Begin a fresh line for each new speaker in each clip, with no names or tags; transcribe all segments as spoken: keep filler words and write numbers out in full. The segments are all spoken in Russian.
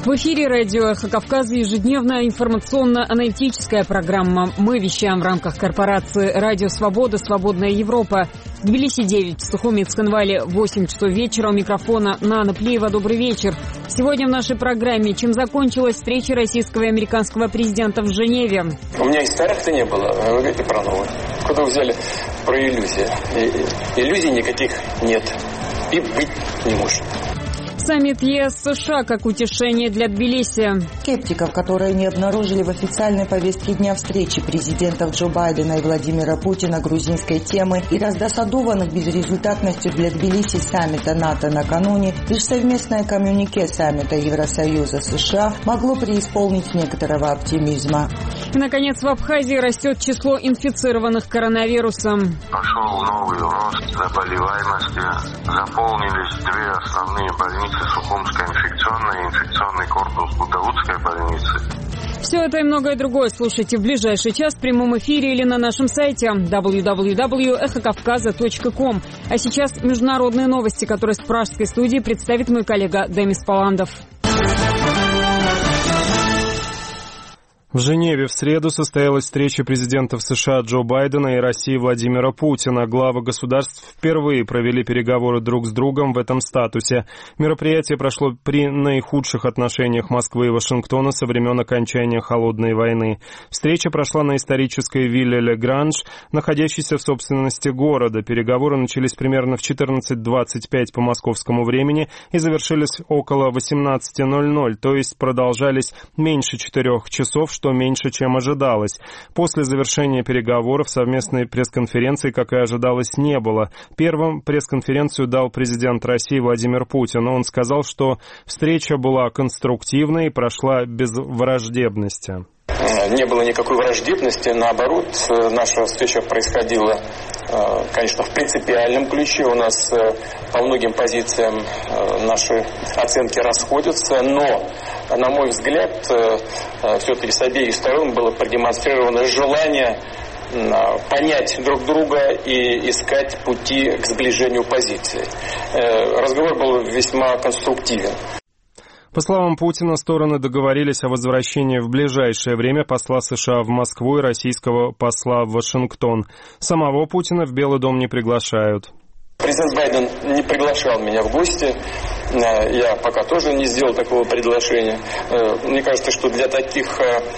В эфире радио «Эхо Кавказа» ежедневная информационно-аналитическая программа. Мы вещаем в рамках корпорации «Радио Свобода. Свободная Европа». В Тбилиси девять, в Сухуми и Цхинвале восемь часов вечера. У микрофона Нана Плиева. Добрый вечер. Сегодня в нашей программе: чем закончилась встреча российского и американского президента в Женеве.
У меня и старых-то не было, а вы говорите про новые. Куда вы взяли про иллюзии? И, иллюзий никаких нет и быть не может.
Саммит ЕС-США как утешение для Тбилиси.
Скептиков, которые не обнаружили в официальной повестке дня встречи президентов Джо Байдена и Владимира Путина грузинской темы и раздосадованных безрезультатностью для Тбилиси саммита НАТО накануне, лишь совместное коммюнике саммита Евросоюза-США могло преисполнить некоторого оптимизма.
И, наконец, в Абхазии растет число инфицированных коронавирусом.
Пошел новый рост заболеваемости. Заполнились две основные больницы. Сухумская инфекционная и инфекционный корпус Бутаутской больницы.
Все это и многое другое слушайте в ближайший час в прямом эфире или на нашем сайте дабл ю дабл ю дабл ю точка эхо кавказа точка ком. А сейчас международные новости, которые с пражской студии представит мой коллега Демис Паландов.
В Женеве в среду состоялась встреча президентов США Джо Байдена и России Владимира Путина. Главы государств впервые провели переговоры друг с другом в этом статусе. Мероприятие прошло при наихудших отношениях Москвы и Вашингтона со времен окончания Холодной войны. Встреча прошла на исторической вилле Ле Гранж, находящейся в собственности города. Переговоры начались примерно в четырнадцать двадцать пять по московскому времени и завершились около восемнадцать ноль ноль, то есть продолжались меньше четырех часов, что меньше, чем ожидалось. После завершения переговоров совместной пресс-конференции, как и ожидалось, не было. Первым пресс-конференцию дал президент России Владимир Путин. Он сказал, что встреча была конструктивной и прошла без враждебности.
Не было никакой враждебности, наоборот, наша встреча происходила, конечно, в принципиальном ключе. У нас по многим позициям наши оценки расходятся, но, на мой взгляд, все-таки с обеих сторон было продемонстрировано желание понять друг друга и искать пути к сближению позиций. Разговор был весьма конструктивен.
По словам Путина, стороны договорились о возвращении в ближайшее время посла США в Москву и российского посла в Вашингтон. Самого Путина в Белый дом не приглашают.
Президент Байден не приглашал меня в гости. Я пока тоже не сделал такого приглашения. Мне кажется, что для таких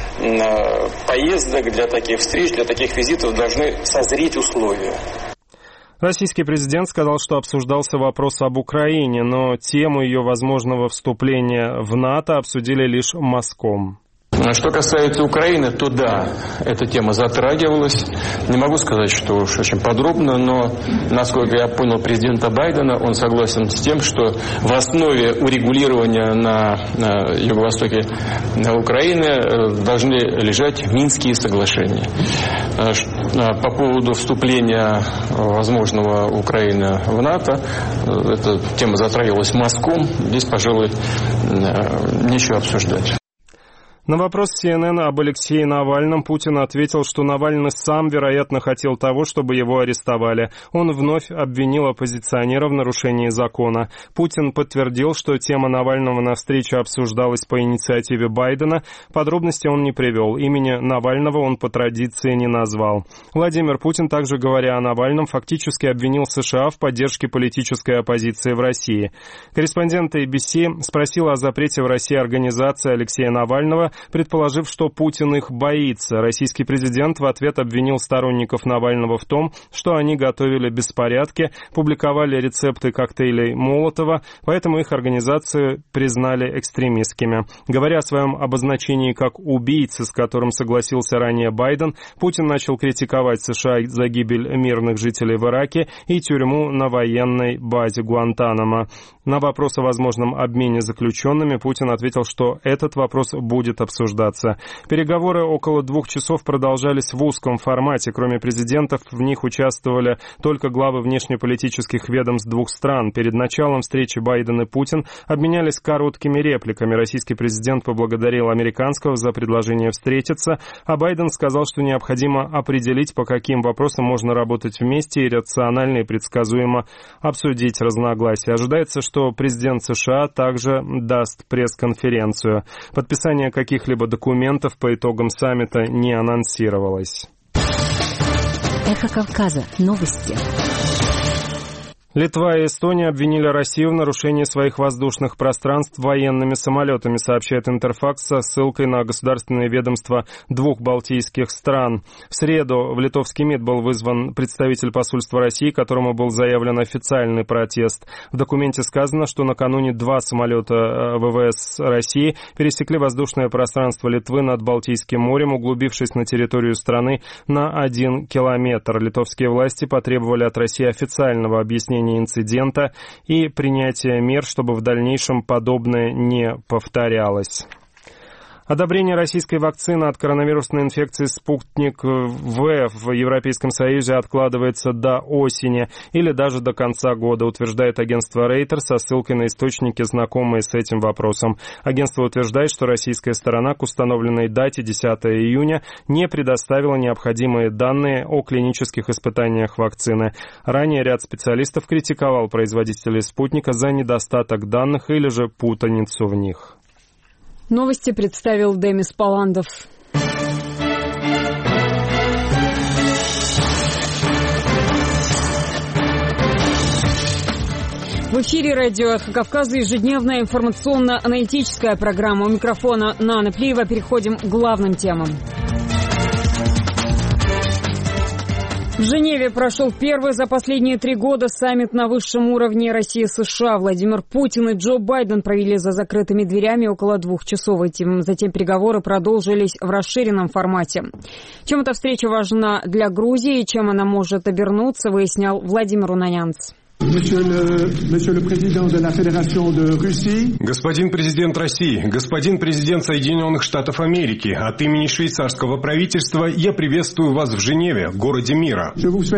поездок, для таких встреч, для таких визитов должны созреть условия.
Российский президент сказал, что обсуждался вопрос об Украине, но тему ее возможного вступления в НАТО обсудили лишь мазком.
Что касается Украины, то да, эта тема затрагивалась. Не могу сказать, что уж очень подробно, но, насколько я понял президента Байдена, он согласен с тем, что в основе урегулирования на, на юго-востоке Украины должны лежать Минские соглашения. По поводу вступления возможного Украины в НАТО, эта тема затрагивалась мазком, здесь, пожалуй, нечего обсуждать.
На вопрос си эн эн об Алексее Навальном Путин ответил, что Навальный сам, вероятно, хотел того, чтобы его арестовали. Он вновь обвинил оппозиционера в нарушении закона. Путин подтвердил, что тема Навального на встрече обсуждалась по инициативе Байдена. Подробности он не привел. Имени Навального он по традиции не назвал. Владимир Путин, также говоря о Навальном, фактически обвинил США в поддержке политической оппозиции в России. Корреспондент эй би си спросил о запрете в России организации Алексея Навального, предположив, что Путин их боится. Российский президент в ответ обвинил сторонников Навального в том, что они готовили беспорядки, публиковали рецепты коктейлей Молотова, поэтому их организацию признали экстремистскими. Говоря о своем обозначении как убийцы, с которым согласился ранее Байден, Путин начал критиковать США за гибель мирных жителей в Ираке и тюрьму на военной базе Гуантанамо. На вопрос о возможном обмене заключенными Путин ответил, что этот вопрос будет обсужден обсуждаться. Переговоры около двух часов продолжались в узком формате. Кроме президентов, в них участвовали только главы внешнеполитических ведомств двух стран. Перед началом встречи Байден и Путин обменялись короткими репликами. Российский президент поблагодарил американского за предложение встретиться, а Байден сказал, что необходимо определить, по каким вопросам можно работать вместе и рационально и предсказуемо обсудить разногласия. Ожидается, что президент США также даст пресс-конференцию. Подписание каких-либо документов по итогам саммита не анонсировалось.
Эхо Кавказа. Новости.
Литва и Эстония обвинили Россию в нарушении своих воздушных пространств военными самолетами, сообщает Интерфакс со ссылкой на государственные ведомства двух балтийских стран. В среду в литовский МИД был вызван представитель посольства России, которому был заявлен официальный протест. В документе сказано, что накануне два самолета ВВС России пересекли воздушное пространство Литвы над Балтийским морем, углубившись на территорию страны на один километр. Литовские власти потребовали от России официального объяснения инцидента и принятия мер, чтобы в дальнейшем подобное не повторялось. Одобрение российской вакцины от коронавирусной инфекции «Спутник В» в Европейском Союзе откладывается до осени или даже до конца года, утверждает агентство Reuters со ссылкой на источники, знакомые с этим вопросом. Агентство утверждает, что российская сторона к установленной дате десятого июня не предоставила необходимые данные о клинических испытаниях вакцины. Ранее ряд специалистов критиковал производителей «Спутника» за недостаток данных или же путаницу в них.
Новости представил Демис Паландов. В эфире радио «Эхо Кавказа» ежедневная информационно-аналитическая программа. У микрофона Нана Плиева. Переходим к главным темам. В Женеве прошел первый за последние три года саммит на высшем уровне России-США. Владимир Путин и Джо Байден провели за закрытыми дверями около двух часов. Затем переговоры продолжились в расширенном формате. Чем эта встреча важна для Грузии и чем она может обернуться, выяснял Владимир Унанянц.
Господин президент России, господин президент Соединенных Штатов Америки, от имени швейцарского правительства я приветствую вас в Женеве, городе мира.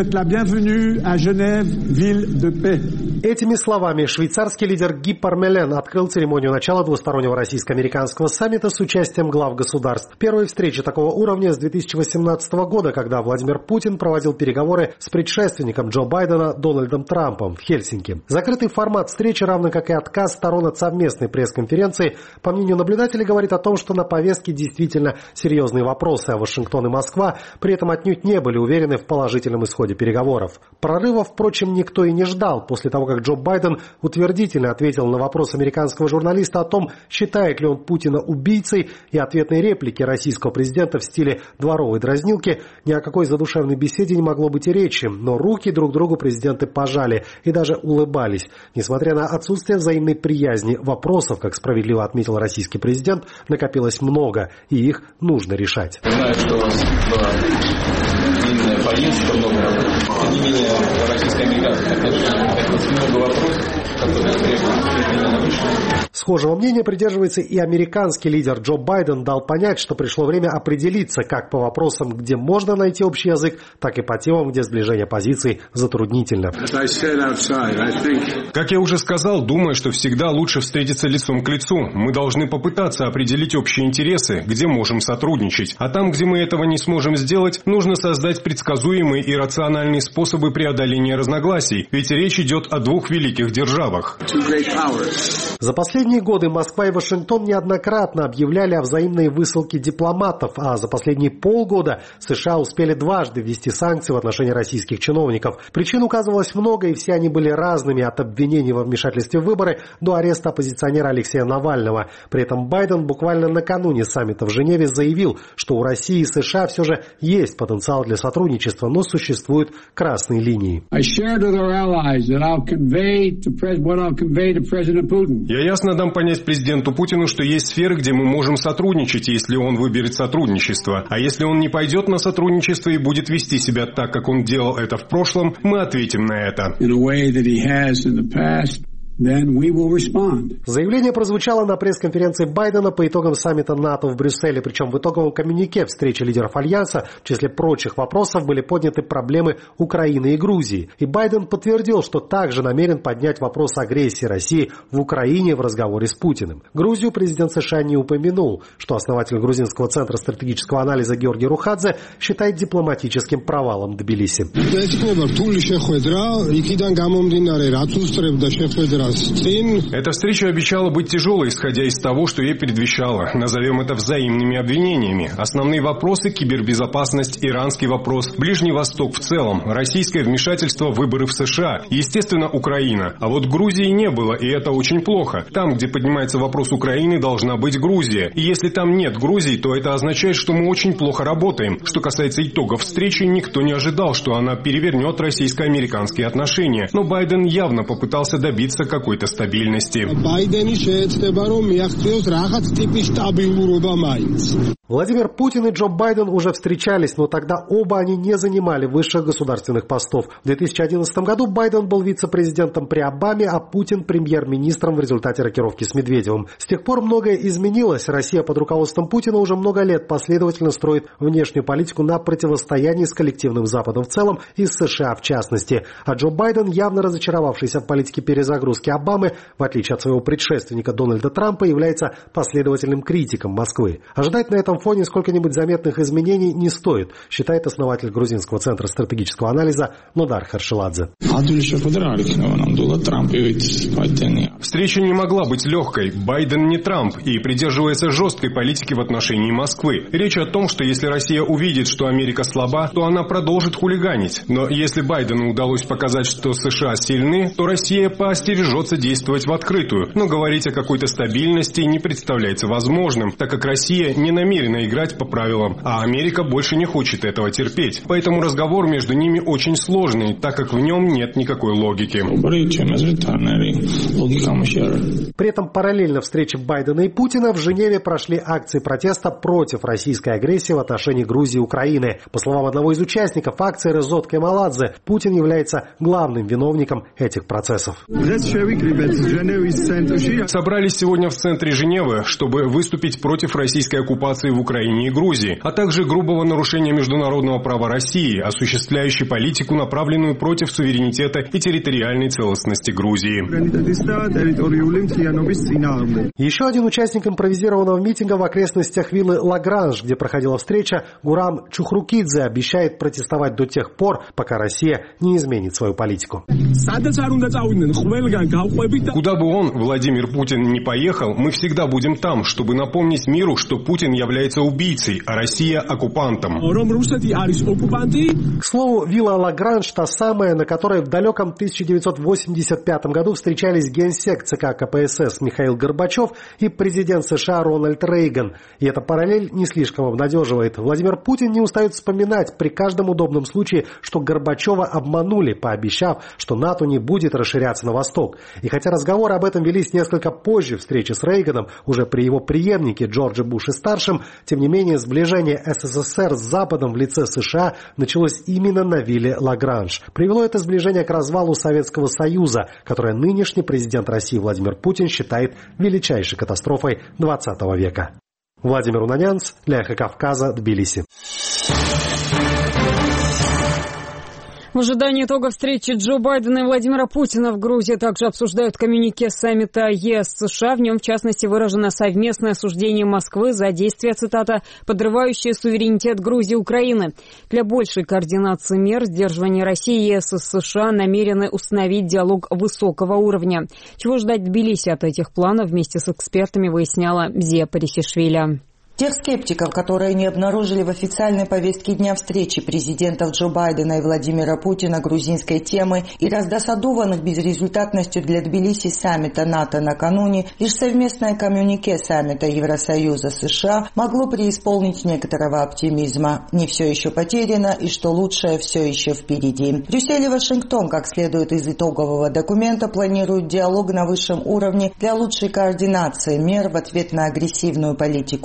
Этими словами швейцарский лидер Ги Пармелен открыл церемонию начала двустороннего российско-американского саммита с участием глав государств. Первая встреча такого уровня с две тысячи восемнадцатого года, когда Владимир Путин проводил переговоры с предшественником Джо Байдена Дональдом Трампом в Хельсинки. Закрытый формат встречи, равно как и отказ сторон от совместной пресс-конференции, по мнению наблюдателей, говорит о том, что на повестке действительно серьезные вопросы, а Вашингтон и Москва при этом отнюдь не были уверены в положительном исходе переговоров. Прорыва, впрочем, никто и не ждал после того, как Джо Байден утвердительно ответил на вопрос американского журналиста о том, считает ли он Путина убийцей, и ответной реплики российского президента в стиле дворовой дразнилки, ни о какой задушевной беседе не могло быть и речи, но руки друг другу президенты пожали и даже улыбались. Несмотря на отсутствие взаимной приязни, вопросов, как справедливо отметил российский президент, накопилось много, и их нужно решать.
Знаю, что у вас была длинная поездка, много работы. Тем не менее, российско-американских отношений много вопросов, которые требуют именно решения.
Схожего мнения придерживается и американский лидер. Джо Байден дал понять, что пришло время определиться как по вопросам, где можно найти общий язык, так и по темам, где сближение позиций затруднительно.
Как я уже сказал, думаю, что всегда лучше встретиться лицом к лицу. Мы должны попытаться определить общие интересы, где можем сотрудничать. А там, где мы этого не сможем сделать, нужно создать предсказуемые и рациональные способы преодоления разногласий. Ведь речь идет о двух великих державах.
За последние годы Москва и Вашингтон неоднократно объявляли о взаимной высылке дипломатов, а за последние полгода США успели дважды ввести санкции в отношении российских чиновников. Причин указывалось много, и все они были разными, от обвинений во вмешательстве в выборы до ареста оппозиционера Алексея Навального. При этом Байден буквально накануне саммита в Женеве заявил, что у России и США все же есть потенциал для сотрудничества, но существуют красные линии.
Я ясно дам понять президенту Путину, что есть сферы, где мы можем сотрудничать, если он выберет сотрудничество. А если он не пойдет на сотрудничество и будет вести себя так, как он делал это в прошлом, мы ответим на это.
then we will respond.
Заявление прозвучало на пресс-конференции Байдена по итогам саммита НАТО в Брюсселе, причем в итоговом коммюнике встречи лидеров Альянса в числе прочих вопросов были подняты проблемы Украины и Грузии. И Байден подтвердил, что также намерен поднять вопрос агрессии России в Украине в разговоре с Путиным. Грузию президент США не упомянул, что основатель Грузинского центра стратегического анализа Георгий Рухадзе считает дипломатическим провалом Тбилиси.
Эта встреча обещала быть тяжелой, исходя из того, что ей предвещало. Назовем это взаимными обвинениями. Основные вопросы – кибербезопасность, иранский вопрос, Ближний Восток в целом, российское вмешательство в выборы в США, естественно, Украина. А вот Грузии не было, и это очень плохо. Там, где поднимается вопрос Украины, должна быть Грузия. И если там нет Грузии, то это означает, что мы очень плохо работаем. Что касается итогов встречи, никто не ожидал, что она перевернет российско-американские отношения. Но Байден явно попытался добиться какой-то стабильности.
Владимир Путин и Джо Байден уже встречались, но тогда оба они не занимали высших государственных постов. В две тысячи одиннадцатом году Байден был вице-президентом при Обаме, а Путин премьер-министром в результате рокировки с Медведевым. С тех пор многое изменилось. Россия под руководством Путина уже много лет последовательно строит внешнюю политику на противостоянии с коллективным Западом в целом и с США в частности. А Джо Байден, явно разочаровавшийся в политике перезагрузки Обамы, в отличие от своего предшественника Дональда Трампа, является последовательным критиком Москвы. Ожидать на этом фоне сколько-нибудь заметных изменений не стоит, считает основатель Грузинского центра стратегического анализа Нодар Харшеладзе.
Встреча не могла быть легкой. Байден не Трамп и придерживается жесткой политики в отношении Москвы. Речь о том, что если Россия увидит, что Америка слаба, то она продолжит хулиганить. Но если Байдену удалось показать, что США сильны, то Россия поостережется действовать в открытую. Но говорить о какой-то стабильности не представляется возможным, так как Россия не намерена играть по правилам, а Америка больше не хочет этого терпеть. Поэтому разговор между ними очень сложный, так как в нем нет никакой логики.
При этом параллельно встрече Байдена и Путина в Женеве прошли акции протеста против российской агрессии в отношении Грузии и Украины. По словам одного из участников акции Резот Кемаладзе, Путин является главным виновником этих процессов.
Собрались сегодня в центре Женевы, чтобы выступить против российской оккупации в Украине и Грузии, а также грубого нарушения международного права России, осуществляющей политику, направленную против суверенитета и территориальной целостности Грузии.
Еще один участник импровизированного митинга в окрестностях виллы Лагранж, где проходила встреча, Гурам Чухрукидзе, обещает протестовать до тех пор, пока Россия не изменит свою политику.
Куда бы он, Владимир Путин, не поехал, мы всегда будем там, чтобы напомнить миру, что Путин является убийцей, а Россия – оккупантом.
К слову, вилла Лагранж та самая, на которой в далеком тысяча девятьсот восемьдесят пятом году встречались генсек ЦК КПСС Михаил Горбачев и президент США Рональд Рейган. И эта параллель не слишком обнадеживает. Владимир Путин не устает вспоминать при каждом удобном случае, что Горбачева обманули, пообещав, что НАТО не будет расширяться на восток. И хотя разговоры об этом велись несколько позже встречи с Рейганом, уже при его преемнике Джорджи Буше-старшем, тем не менее сближение СССР с Западом в лице США началось именно на вилле Лагранж. Привело это сближение к развалу Советского Союза, которое нынешний президент России Владимир Путин считает величайшей катастрофой двадцатого века. Владимир Унанянц, для Эхо Кавказа, Тбилиси.
В ожидании итога встречи Джо Байдена и Владимира Путина в Грузии также обсуждают коммюнике саммита ЕС-США. В нем, в частности, выражено совместное осуждение Москвы за действия, цитата, «подрывающие суверенитет Грузии и Украины». Для большей координации мер сдерживания России, ЕС и США намерены установить диалог высокого уровня. Чего ждать Тбилиси от этих планов, вместе с экспертами выясняла Зия Парисишвили.
Тех скептиков, которые не обнаружили в официальной повестке дня встречи президентов Джо Байдена и Владимира Путина грузинской темы и раздосадованных безрезультатностью для Тбилиси саммита НАТО накануне, лишь совместное коммюнике саммита Евросоюза-США могло преисполнить некоторого оптимизма. Не все еще потеряно, и что лучшее все еще впереди. Брюссель и Вашингтон, как следует из итогового документа, планируют диалог на высшем уровне для лучшей координации мер в ответ на агрессивную политику Москвы.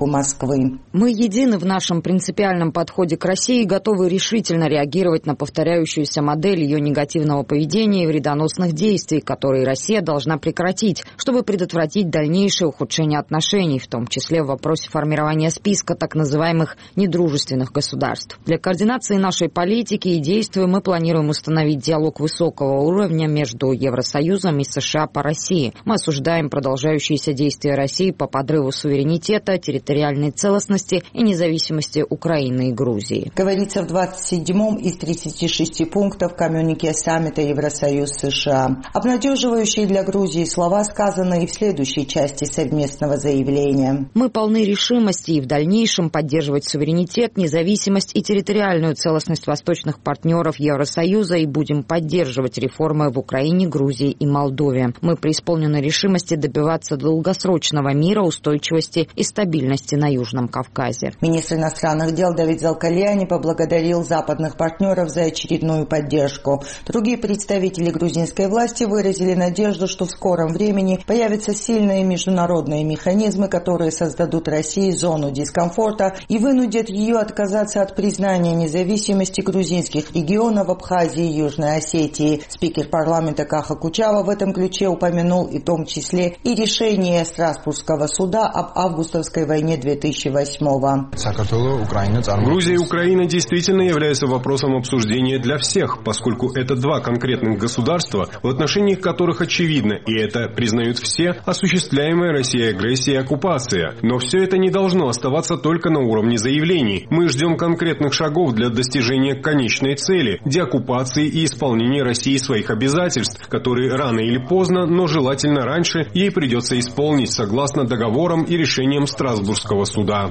Москвы.
Мы едины в нашем принципиальном подходе к России и готовы решительно реагировать на повторяющуюся модель ее негативного поведения и вредоносных действий, которые Россия должна прекратить, чтобы предотвратить дальнейшее ухудшение отношений, в том числе в вопросе формирования списка так называемых недружественных государств. Для координации нашей политики и действий мы планируем установить диалог высокого уровня между Евросоюзом и США по России. Мы осуждаем продолжающиеся действия России по подрыву суверенитета, территориальной целостности и независимости Украины и Грузии.
Говорится в двадцать седьмом из тридцати шести пунктов коммюнике саммита Евросоюз-США. Обнадеживающие для Грузии слова сказаны и в следующей части совместного заявления.
Мы полны решимости и в дальнейшем поддерживать суверенитет, независимость и территориальную целостность восточных партнеров Евросоюза и будем поддерживать реформы в Украине, Грузии и Молдове. Мы преисполнены решимости добиваться долгосрочного мира, устойчивости и стабильности на Южном Кавказе.
Министр иностранных дел Давид Залкальяни поблагодарил западных партнеров за очередную поддержку. Другие представители грузинской власти выразили надежду, что в скором времени появятся сильные международные механизмы, которые создадут России зону дискомфорта и вынудят ее отказаться от признания независимости грузинских регионов Абхазии и Южной Осетии. Спикер парламента Каха Кучава в этом ключе упомянул и в том числе и решение Страсбургского суда об августовской войне две тысячи восьмого.
Грузия и Украина действительно являются вопросом обсуждения для всех, поскольку это два конкретных государства, в отношении которых очевидно, и это признают все, осуществляемая Россией агрессия и оккупация. Но все это не должно оставаться только на уровне заявлений. Мы ждем конкретных шагов для достижения конечной цели – деоккупации и исполнения России своих обязательств, которые рано или поздно, но желательно раньше, ей придется исполнить согласно договорам и решениям Страсбургского суда.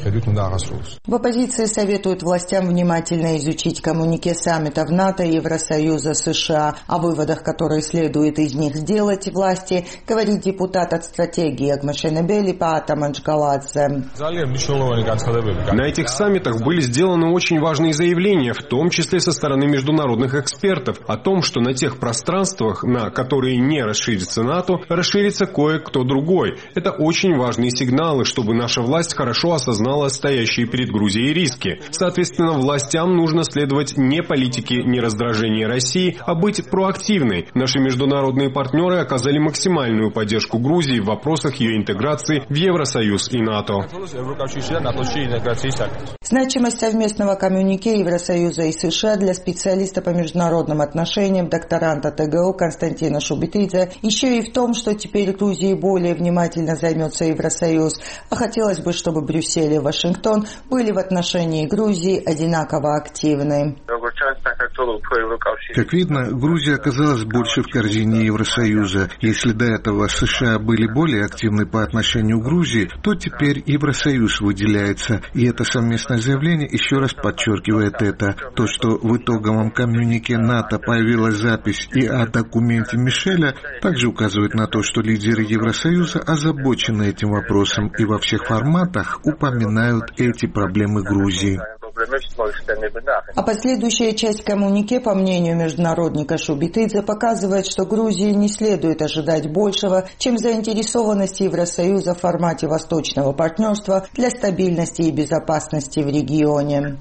В оппозиции советуют властям внимательно изучить коммюнике саммитов НАТО и Евросоюза США. О выводах, которые следует из них сделать власти, говорит депутат от стратегии Агмашенебели Паата Манчгаладзе.
На этих саммитах были сделаны очень важные заявления, в том числе со стороны международных экспертов, о том, что на тех пространствах, на которые не расширится НАТО, расширится кое-кто другой. Это очень важные сигналы, чтобы наша власть хорошо осознала стоящие перед Грузией риски. Соответственно, властям нужно следовать не политике нераздражения России, а быть проактивной. Наши международные партнеры оказали максимальную поддержку Грузии в вопросах ее интеграции в Евросоюз и НАТО.
Значимость совместного коммюнике Евросоюза и США для специалиста по международным отношениям, докторанта ТГУ Константина Шубитидзе еще и в том, что теперь Грузии более внимательно займется Евросоюз, а хотелось бы, чтобы Брюссель и Вашингтон были в отношении Грузии одинаково активны.
Как видно, Грузия оказалась больше в корзине Евросоюза. Если до этого США были более активны по отношению к Грузии, то теперь Евросоюз выделяется. И это совместное заявление еще раз подчеркивает это. То, что в итоговом коммюнике НАТО появилась запись и о документе Мишеля, также указывает на то, что лидеры Евросоюза озабочены этим вопросом и во всех форматах упоминают эти проблемы Грузии.
А последующая часть коммюнике, по мнению международника Шубитидзе, показывает, что Грузии не следует ожидать большего, чем заинтересованность Евросоюза в формате восточного партнерства для стабильности и безопасности в регионе.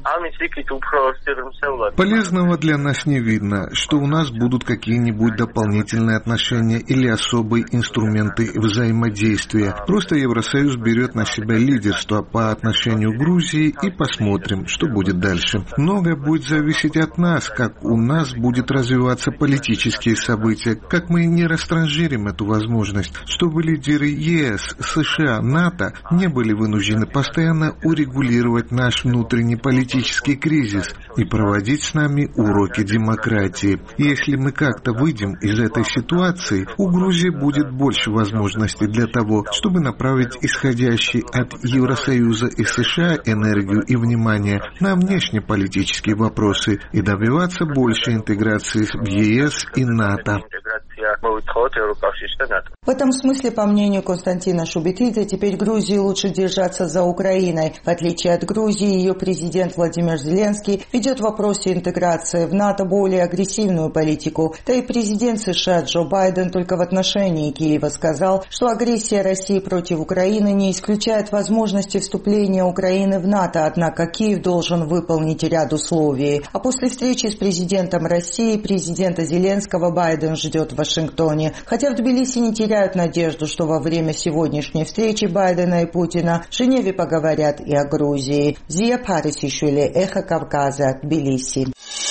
Полезного для нас не видно, что у нас будут какие-нибудь дополнительные отношения или особые инструменты взаимодействия. Просто Евросоюз берет на себя лидерство по отношению к Грузии и посмотрим, что будет дальше. Многое будет зависеть от нас, как у нас будет развиваться политические события, как мы не растранжирим эту возможность, чтобы лидеры ЕС, США, НАТО не были вынуждены постоянно урегулировать наш внутренний политический кризис и проводить с нами уроки демократии. Если мы как-то выйдем из этой ситуации, у Грузии будет больше возможностей для того, чтобы направить исходящие от Евросоюза и США энергию и внимание на внешнеполитические вопросы и добиваться большей интеграции в ЕС и НАТО.
В этом смысле, по мнению Константина Шубетидзе, теперь Грузии лучше держаться за Украиной. В отличие от Грузии, ее президент Владимир Зеленский ведет в вопросе интеграции в НАТО более агрессивную политику. Да и президент США Джо Байден только в отношении Киева сказал, что агрессия России против Украины не исключает возможности вступления Украины в НАТО, однако Киев должен выполнить ряд условий. А после встречи с президентом России, президента Зеленского Байден ждет в Вашингтоне. Хотя в Тбилиси не теряют надежду, что во время сегодняшней встречи Байдена и Путина в Женеве поговорят и о Грузии. Зия Парисишвили, Эхо Кавказа, Тбилиси.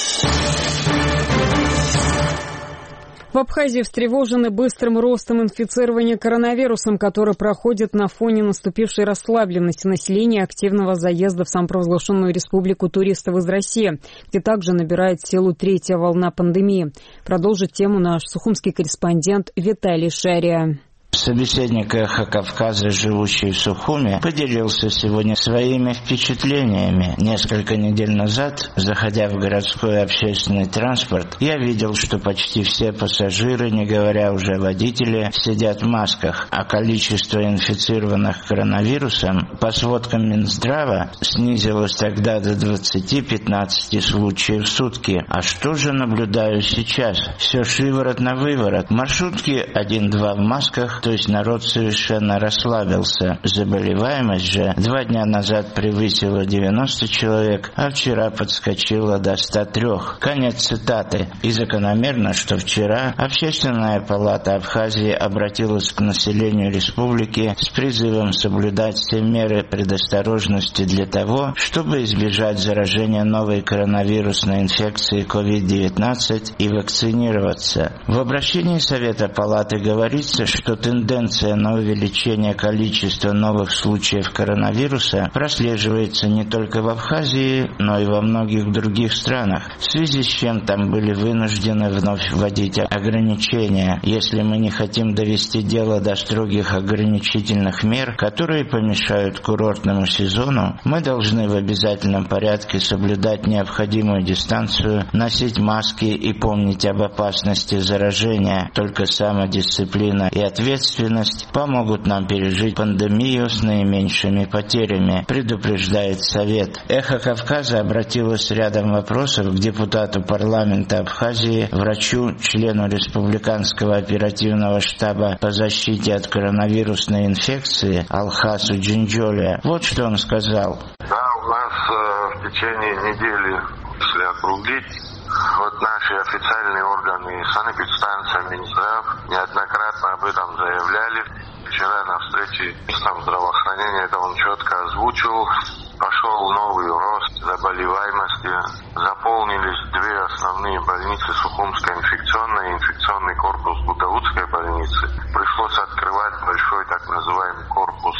В Абхазии встревожены быстрым ростом инфицирования коронавирусом, который проходит на фоне наступившей расслабленности населения и активного заезда в самопровозглашенную республику туристов из России, где также набирает силу третья волна пандемии. Продолжит тему наш сухумский корреспондент Виталий Шария.
Собеседник «Эхо Кавказа», живущий в Сухуме, поделился сегодня своими впечатлениями. Несколько недель назад, заходя в городской общественный транспорт, я видел, что почти все пассажиры, не говоря уже о водителе, сидят в масках, а количество инфицированных коронавирусом, по сводкам Минздрава, снизилось тогда до двадцати-пятнадцати случаев в сутки. А что же наблюдаю сейчас? Все шиворот на выворот. Маршрутки один-два в масках, то есть народ совершенно расслабился. Заболеваемость же два дня назад превысила девяносто человек, а вчера подскочила до ста трёх. Конец цитаты. И закономерно, что вчера Общественная палата Абхазии обратилась к населению республики с призывом соблюдать все меры предосторожности для того, чтобы избежать заражения новой коронавирусной инфекцией ковид девятнадцать и вакцинироваться. В обращении Совета палаты говорится, что тенденция на увеличение количества новых случаев коронавируса прослеживается не только в Абхазии, но и во многих других странах, в связи с чем там были вынуждены вновь вводить ограничения. Если мы не хотим довести дело до строгих ограничительных мер, которые помешают курортному сезону, мы должны в обязательном порядке соблюдать необходимую дистанцию, носить маски и помнить об опасности заражения. Только самодисциплина и ответственность помогут нам пережить пандемию с наименьшими потерями, предупреждает Совет. Эхо Кавказа обратилось с рядом вопросов к депутату парламента Абхазии, врачу, члену Республиканского оперативного штаба по защите от коронавирусной инфекции Алхасу Джинджоле. Вот что он сказал.
Да, у нас э, в течение недели, если округлить, вот наши официальные органы, санэпидстанция, Минздрав неоднократно об этом заявляли. Вчера на встрече с министром здравоохранения это он четко озвучил. Пошел новый рост заболеваемости. Заполнились две основные больницы: Сухумская инфекционная и инфекционный корпус Гудаутской больницы. Пришлось открывать большой так называемый корпус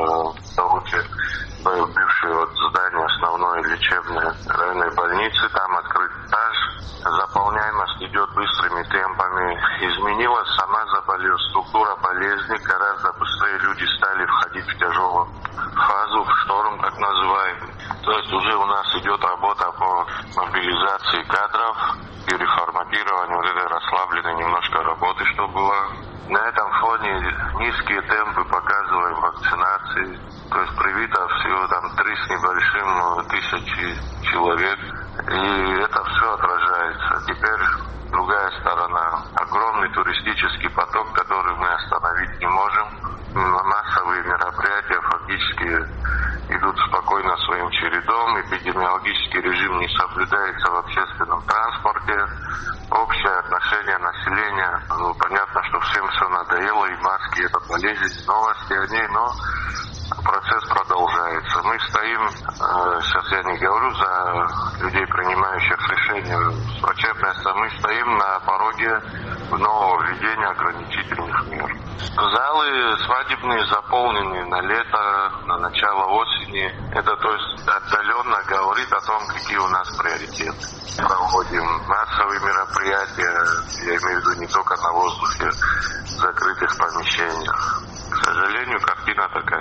э, бывшее вот здание основной лечебной районной больницы. Там открыт этаж. Заполняемость идет быстрыми темпами. Изменилась сама заболеваемость, структура болезни. Гораздо быстрее люди стали входить в тяжелую фазу, в шторм, так называемый. То есть уже у нас идет работа по мобилизации кадров и реформатированию вот этой расслабленной немножко работы, что было. На этом фоне низкие темпы показываем вакцинации. То есть привито всего там три с небольшим тысячи человек. И это все отражается. Теперь другая сторона. Огромный туристический поток, который мы остановить не можем. Массовые мероприятия фактически идут спокойно своим чередом. Эпидемиологический режим не соблюдается в общественном транспорте. Общее отношение населения, ну, понятно, что всем все надоело, и маски, это болезнь, новости о ней, но процесс продолжается. Мы стоим, э, сейчас я не говорю за людей, принимающих решения с врачебности, мы стоим на пороге нового введения ограничительных мер. Залы свадебные заполнены на лето, на начало осени. Это, то есть, отдаленно говорит о том, какие у нас приоритеты. Проводим массовые мероприятия, я имею в виду не только на воздухе, в закрытых помещениях. К сожалению, картина такая.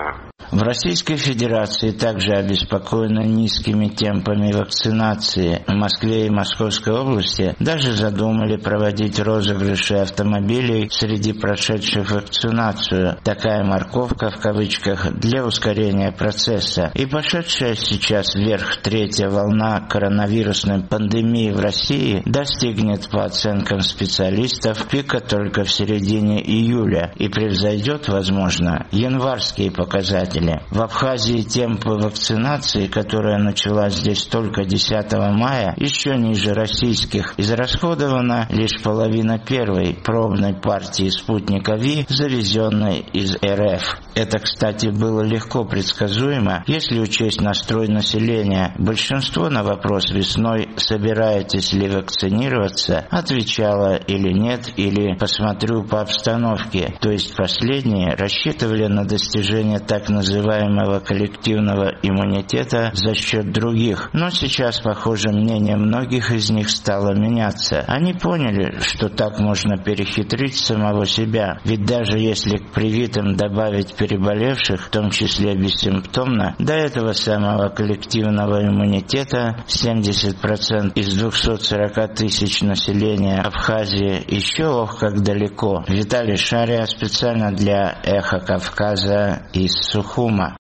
В Российской Федерации также обеспокоены низкими темпами вакцинации. В Москве и Московской области даже задумали проводить розыгрыши автомобилей среди прошедших вакцинацию. Такая морковка в кавычках для ускорения процесса. И пошедшая сейчас вверх третья волна коронавирусной пандемии в России достигнет, по оценкам специалистов, пика только в середине июля и превзойдет, возможно, январские показатели. В Абхазии темпы вакцинации, которая началась здесь только десятого мая, еще ниже российских. Израсходована лишь половина первой пробной партии спутника Ви, завезенной из эр эф. Это, кстати, было легко предсказуемо, если учесть настрой населения. Большинство на вопрос весной «собираетесь ли вакцинироваться?» отвечало или нет, или «посмотрю по обстановке». То есть последние рассчитывали на достижение так называемого коллективного иммунитета за счет других. Но сейчас, похоже, мнение многих из них стало меняться. Они поняли, что так можно перехитрить самого себя. Ведь даже если к привитым добавить переболевших, в том числе бессимптомно, до этого самого коллективного иммунитета семьдесят процентов из двухсот сорока тысяч населения Абхазии еще ох как далеко. Виталий Шария специально для «Эхо Кавказа» из Сухума.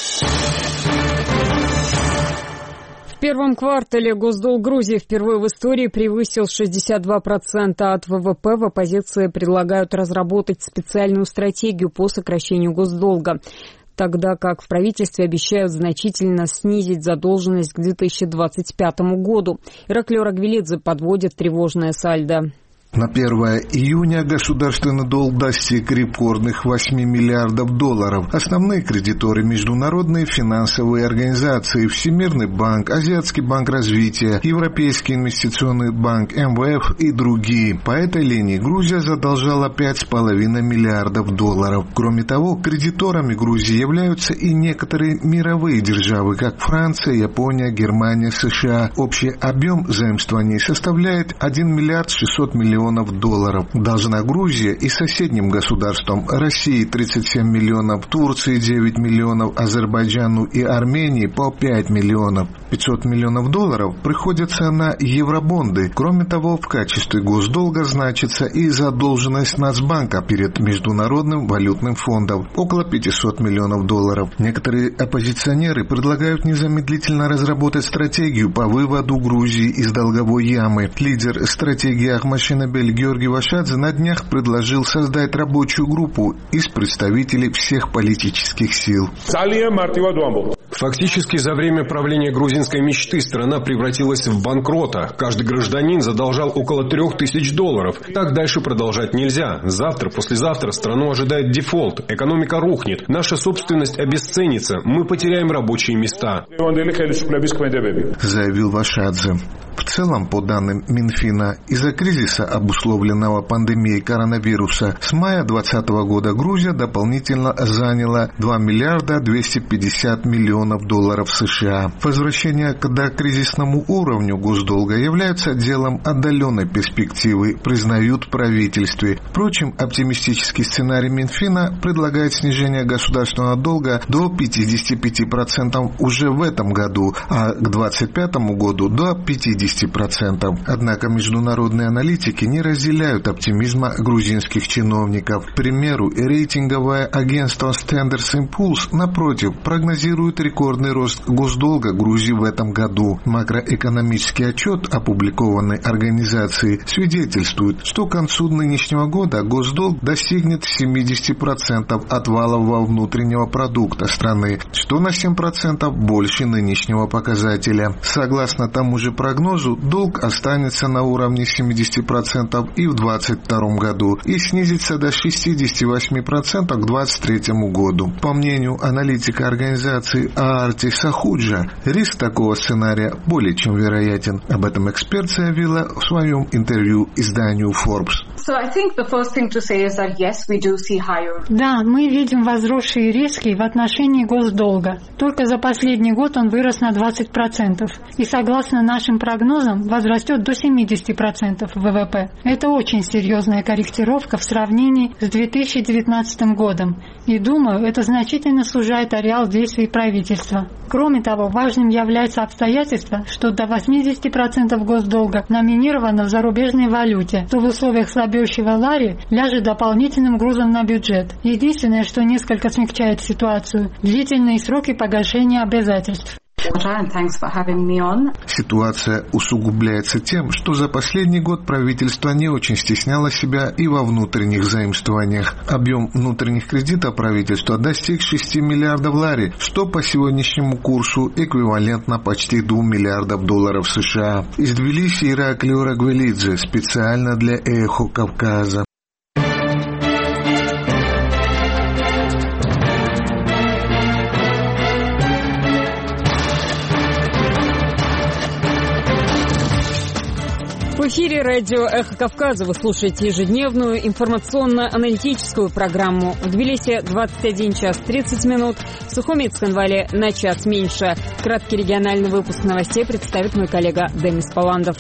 В первом квартале госдолг Грузии впервые в истории превысил шестьдесят два процента от вэ вэ пэ. В оппозиции предлагают разработать специальную стратегию по сокращению госдолга, тогда как в правительстве обещают значительно снизить задолженность к две тысячи двадцать пятому году. Ираклий Рагвелидзе подводит тревожное сальдо.
На первое июня государственный долг достиг рекордных восьми миллиардов долларов. Основные кредиторы – международные финансовые организации, Всемирный банк, Азиатский банк развития, Европейский инвестиционный банк, эм вэ эф и другие. По этой линии Грузия задолжала пять с половиной миллиардов долларов. Кроме того, кредиторами Грузии являются и некоторые мировые державы, как Франция, Япония, Германия, США. Общий объем заимствований составляет один миллиард шестьсот миллионов долларов. Должна Грузия и соседним государствам России тридцать семь миллионов, Турции девять миллионов, Азербайджану и Армении по пять миллионов. пятьсот миллионов долларов приходятся на евробонды. Кроме того, в качестве госдолга значится и задолженность Нацбанка перед Международным валютным фондом около пятьсот миллионов долларов. Некоторые оппозиционеры предлагают незамедлительно разработать стратегию по выводу Грузии из долговой ямы. Лидер стратегии Ахмашина Георгий Вашадзе на днях предложил создать рабочую группу из представителей всех политических сил.
Фактически за время правления грузинской мечты страна превратилась в банкрота. Каждый гражданин задолжал около трех тысяч долларов. Так дальше продолжать нельзя. Завтра, послезавтра страну ожидает дефолт. Экономика рухнет. Наша собственность обесценится. Мы потеряем рабочие места.
Заявил Вашадзе. В целом, по данным Минфина, из-за кризиса, обусловленного пандемией коронавируса, с мая двадцатого года Грузия дополнительно заняла два миллиарда двести пятьдесят миллионов долларов США. Возвращение к докризисному уровню госдолга является делом отдаленной перспективы, признают в правительстве. Впрочем, оптимистический сценарий Минфина предлагает снижение государственного долга до пятидесяти пяти процентов уже в этом году, а к двадцать пятому году до пятидесяти процентов. Однако международные аналитики не разделяют оптимизма грузинских чиновников. К примеру, рейтинговое агентство Standard энд Poor's, напротив, прогнозирует рекордный рост госдолга Грузии в этом году. Макроэкономический отчет, опубликованный организацией, свидетельствует, что к концу нынешнего года госдолг достигнет семидесяти процентов от валового внутреннего продукта страны, что на семь процентов больше нынешнего показателя. Согласно тому же прогнозу, долг останется на уровне семидесяти процентов и в двадцать втором году и снизится до шестидесяти восьми процентов к двадцать третьему году. По мнению аналитика организации Аарти Сахуджа, риск такого сценария более чем вероятен. Об этом эксперт заявила в своем интервью изданию Forbes.
Да, мы видим возросшие риски в отношении госдолга. Только за последний год он вырос на двадцать процентов. И согласно нашим прогнозам, прогнозам возрастет до семьдесят процентов вэ вэ пэ. Это очень серьезная корректировка в сравнении с две тысячи девятнадцатым годом. И думаю, это значительно сужает ареал действий правительства. Кроме того, важным является обстоятельство, что до восемьдесят процентов госдолга номинировано в зарубежной валюте, что в условиях слабеющего лари ляжет дополнительным грузом на бюджет. Единственное, что несколько смягчает ситуацию – длительные сроки погашения обязательств.
Ситуация усугубляется тем, что за последний год правительство не очень стесняло себя и во внутренних заимствованиях. Объем внутренних кредитов правительства достиг шести миллиардов лари, что по сегодняшнему курсу эквивалентно почти двум миллиардов долларов США. Из Тбилиси Ираклий Орагвелидзе специально для «Эхо Кавказа».
В эфире радио «Эхо Кавказа». Вы слушаете ежедневную информационно-аналитическую программу. В Тбилиси двадцать один час тридцать минут, в Сухуми и Цхинвале на час меньше. Краткий региональный выпуск новостей представит мой коллега Демис Паландов.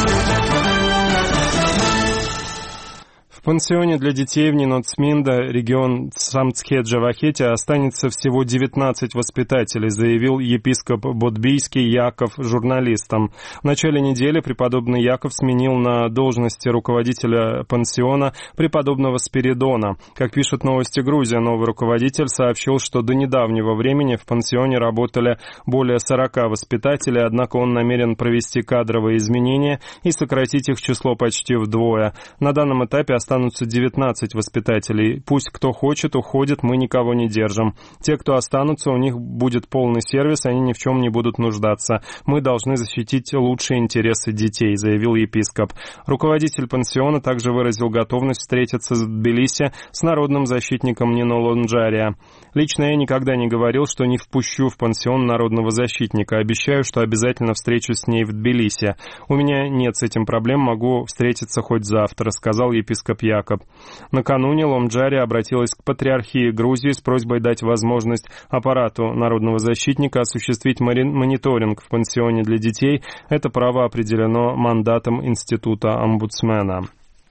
В пансионе для детей в Ниноцминда, регион Самцхе-Джавахете, останется всего девятнадцать воспитателей, заявил епископ Бодбийский Яков журналистам. В начале недели преподобный Яков сменил на должности руководителя пансиона преподобного Спиридона. Как пишет «Новости Грузия», новый руководитель сообщил, что до недавнего времени в пансионе работали более сорока воспитателей, однако он намерен провести кадровые изменения и сократить их число почти вдвое. На данном этапе останутся Останутся девятнадцать воспитателей. Пусть кто хочет, уходит, мы никого не держим. Те, кто останутся, у них будет полный сервис, они ни в чем не будут нуждаться. Мы должны защитить лучшие интересы детей, заявил епископ. Руководитель пансиона также выразил готовность встретиться в Тбилиси с народным защитником Нино Лонджария. Лично я никогда не говорил, что не впущу в пансион народного защитника. Обещаю, что обязательно встречусь с ней в Тбилиси. У меня нет с этим проблем, могу встретиться хоть завтра, сказал епископ Якоб. Накануне Ломджари обратилась к патриархии Грузии с просьбой дать возможность аппарату народного защитника осуществить мониторинг в пансионе для детей. Это право определено мандатом Института омбудсмена.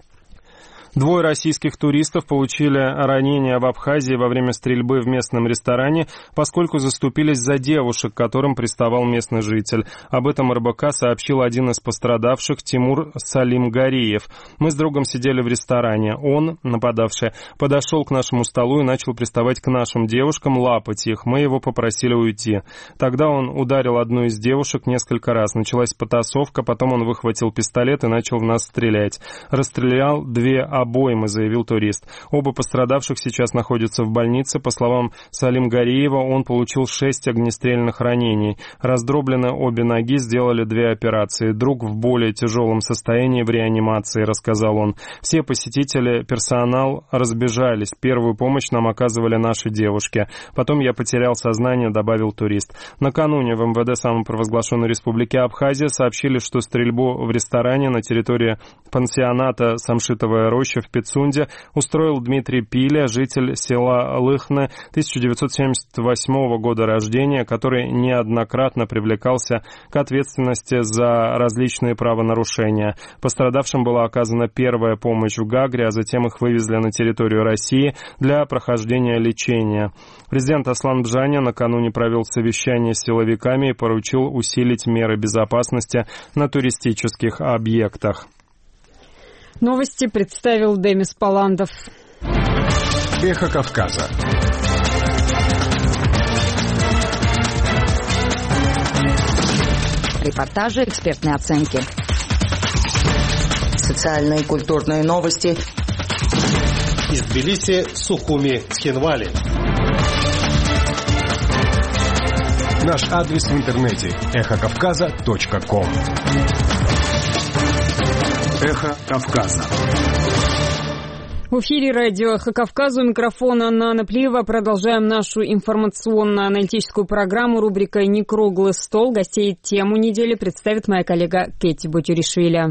Двое российских туристов получили ранения в Абхазии во время стрельбы в местном ресторане, поскольку заступились за девушек, к которым приставал местный житель. Об этом эр бэ ка сообщил один из пострадавших, Тимур Салимгариев. Мы с другом сидели в ресторане. Он, нападавший, подошел к нашему столу и начал приставать к нашим девушкам, лапать их. Мы его попросили уйти. Тогда он ударил одну из девушек несколько раз. Началась потасовка, потом он выхватил пистолет и начал в нас стрелять. Расстрелял две обоймы, заявил турист. Оба пострадавших сейчас находятся в больнице. По словам Салимгариева, он получил шесть огнестрельных ранений. Раздроблены обе ноги, сделали две операции. Друг в более тяжелом состоянии в реанимации, рассказал он. Все посетители, персонал разбежались. Первую помощь нам оказывали наши девушки. Потом я потерял сознание, добавил турист. Накануне в эм вэ дэ самопровозглашенной республики Абхазия сообщили, что стрельбу в ресторане на территории пансионата «Самшитовая роща» в Пицунде устроил Дмитрий Пиля, житель села Лыхне, тысяча девятьсот семьдесят восьмого года рождения, который неоднократно привлекался к ответственности за различные правонарушения. Пострадавшим была оказана первая помощь в Гагре, а затем их вывезли на территорию России для прохождения лечения. Президент Аслан Бжаня накануне провел совещание с силовиками и поручил усилить меры безопасности на туристических объектах.
Новости представил Демис Паландов.
Эхо Кавказа.
Репортажи, экспертные оценки.
Социальные и культурные новости.
Из Тбилиси, Сухуми, Цхинвали.
Наш адрес в интернете эхо кавказа точка ком. Эхо Кавказа.
В эфире радио «Эхо Кавказа», у микрофона Нана Плиева. Продолжаем нашу информационно-аналитическую программу. Рубрика «Не круглый стол». Гостей тему недели представит моя коллега Кэти Бутюришвили.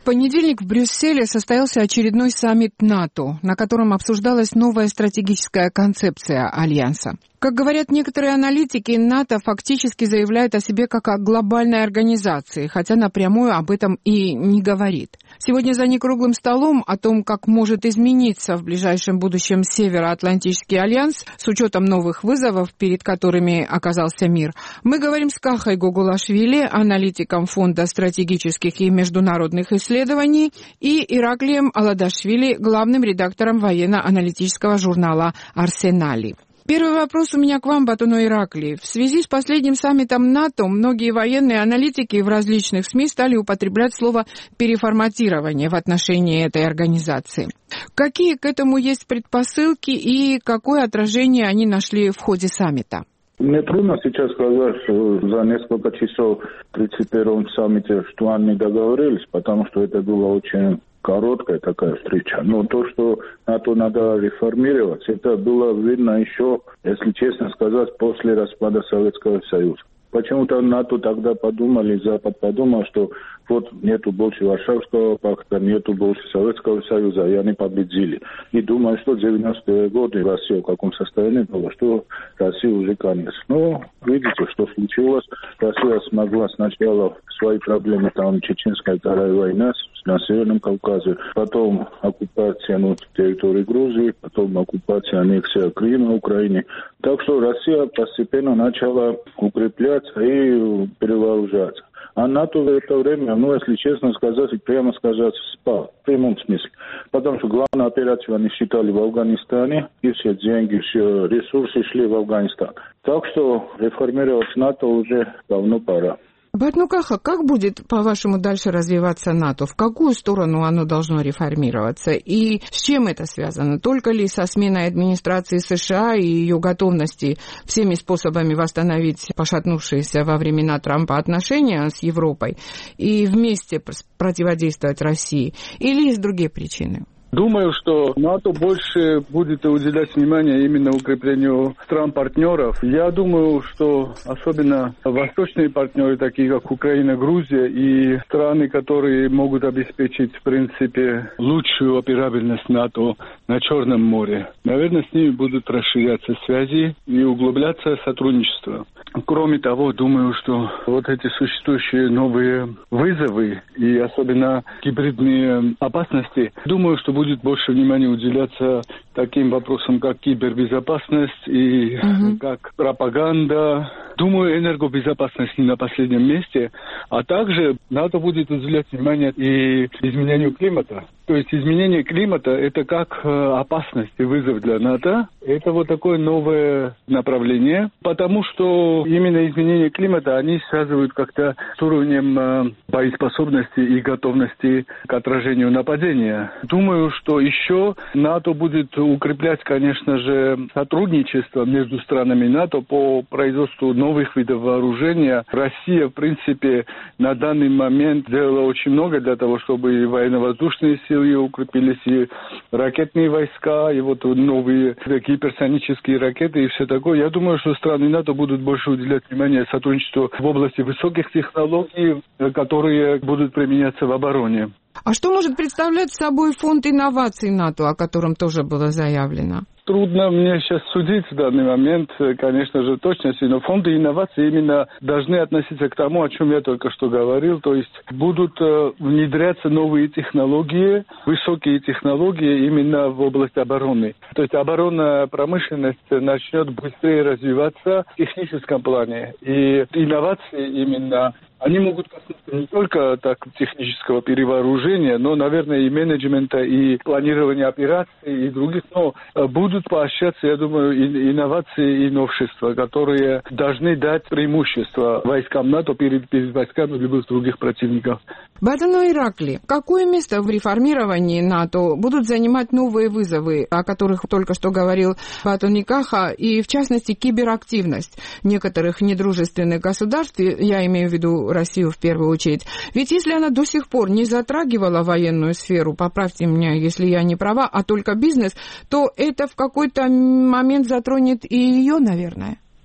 В понедельник в Брюсселе состоялся очередной саммит НАТО, на котором обсуждалась новая стратегическая концепция Альянса. Как говорят некоторые аналитики, НАТО фактически заявляет о себе как о глобальной организации, хотя напрямую об этом и не говорит. Сегодня за некруглым столом о том, как может измениться в ближайшем будущем Североатлантический альянс с учетом новых вызовов, перед которыми оказался мир, мы говорим с Кахой Гогулашвили, аналитиком Фонда стратегических и международных исследований, и Ираклием Аладашвили, главным редактором военно-аналитического журнала «Арсенали». Первый вопрос у меня к вам, Батуно Ираклий. В связи с последним саммитом НАТО многие военные аналитики в различных СМИ стали употреблять слово «переформатирование» в отношении этой организации. Какие к этому есть предпосылки и какое отражение они нашли в ходе саммита?
Мне трудно сейчас сказать, что за несколько часов в тридцать первом саммите, что они договорились, потому что это было очень короткая такая встреча. Но то, что НАТО надо реформировать, это было видно еще, если честно сказать, после распада Советского Союза. Почему-то НАТО тогда подумали, Запад подумал, что вот нету больше Варшавского пакта, нету больше Советского Союза, и они победили. И думаю, что в девяностые годы Россия в каком состоянии была, что Россия уже конец. Но видите, что случилось. Россия смогла сначала свои проблемы, там Чеченская вторая война на Северном Кавказе, потом оккупация ну, территории Грузии, потом оккупация, аннексия Крыма в Украине. Так что Россия постепенно начала укрепляться и перевооружаться. А НАТО в это время, ну, если честно сказать, прямо сказать, спал. В прямом смысле. Потому что главную операцию они считали в Афганистане, и все деньги, все ресурсы шли в Афганистан. Так что реформировать НАТО уже давно пора.
Батнукаха, как будет, по-вашему, дальше развиваться НАТО? В какую сторону оно должно реформироваться? И с чем это связано? Только ли со сменой администрации США и ее готовности всеми способами восстановить пошатнувшиеся во времена Трампа отношения с Европой и вместе противодействовать России? Или есть другие причины?
Думаю, что НАТО больше будет уделять внимание именно укреплению стран-партнеров. Я думаю, что особенно восточные партнеры, такие как Украина, Грузия и страны, которые могут обеспечить, в принципе, лучшую операбельность НАТО на Черном море, наверное, с ними будут расширяться связи и углубляться сотрудничество. Кроме того, думаю, что вот эти существующие новые вызовы и особенно гибридные опасности, думаю, что будет больше внимания уделяться таким вопросам, как кибербезопасность и uh-huh. как пропаганда. Думаю, энергобезопасность не на последнем месте, а также НАТО будет уделять внимание и изменению климата. То есть изменение климата – это как опасность и вызов для НАТО. Это вот такое новое направление, потому что именно изменение климата они связывают как-то с уровнем боеспособности и готовности к отражению нападения. Думаю, что еще НАТО будет укреплять, конечно же, сотрудничество между странами НАТО по производству новых видов вооружения. Россия, в принципе, на данный момент делала очень много для того, чтобы и военно-воздушные силы укрепились, и ракетные войска, и вот новые гиперсонические ракеты и все такое. Я думаю, что страны НАТО будут больше уделять внимание сотрудничеству в области высоких технологий, которые будут применяться в обороне.
А что может представлять собой фонд инноваций НАТО, о котором тоже было заявлено?
Трудно мне сейчас судить в данный момент, конечно же, точности, но фонды инноваций именно должны относиться к тому, о чем я только что говорил, то есть будут внедряться новые технологии, высокие технологии именно в области обороны. То есть оборонная промышленность начнет быстрее развиваться в техническом плане, и инновации именно они могут коснуться не только так технического перевооружения, но, наверное, и менеджмента, и планирования операций, и других. Но будут поощряться, я думаю, инновации и новшества, которые должны дать преимущество войскам НАТО перед, перед войсками любых других противников.
Батуно Ираклий, какое место в реформировании НАТО будут занимать новые вызовы, о которых только что говорил Батуно Каха, и, в частности, киберактивность некоторых недружественных государств, я имею в виду Россию в первую очередь. Ведь если она до сих пор не затрагивала военную сферу, поправьте меня, если я не права, а только бизнес, то это в какой-то момент затронет и ее, наверное.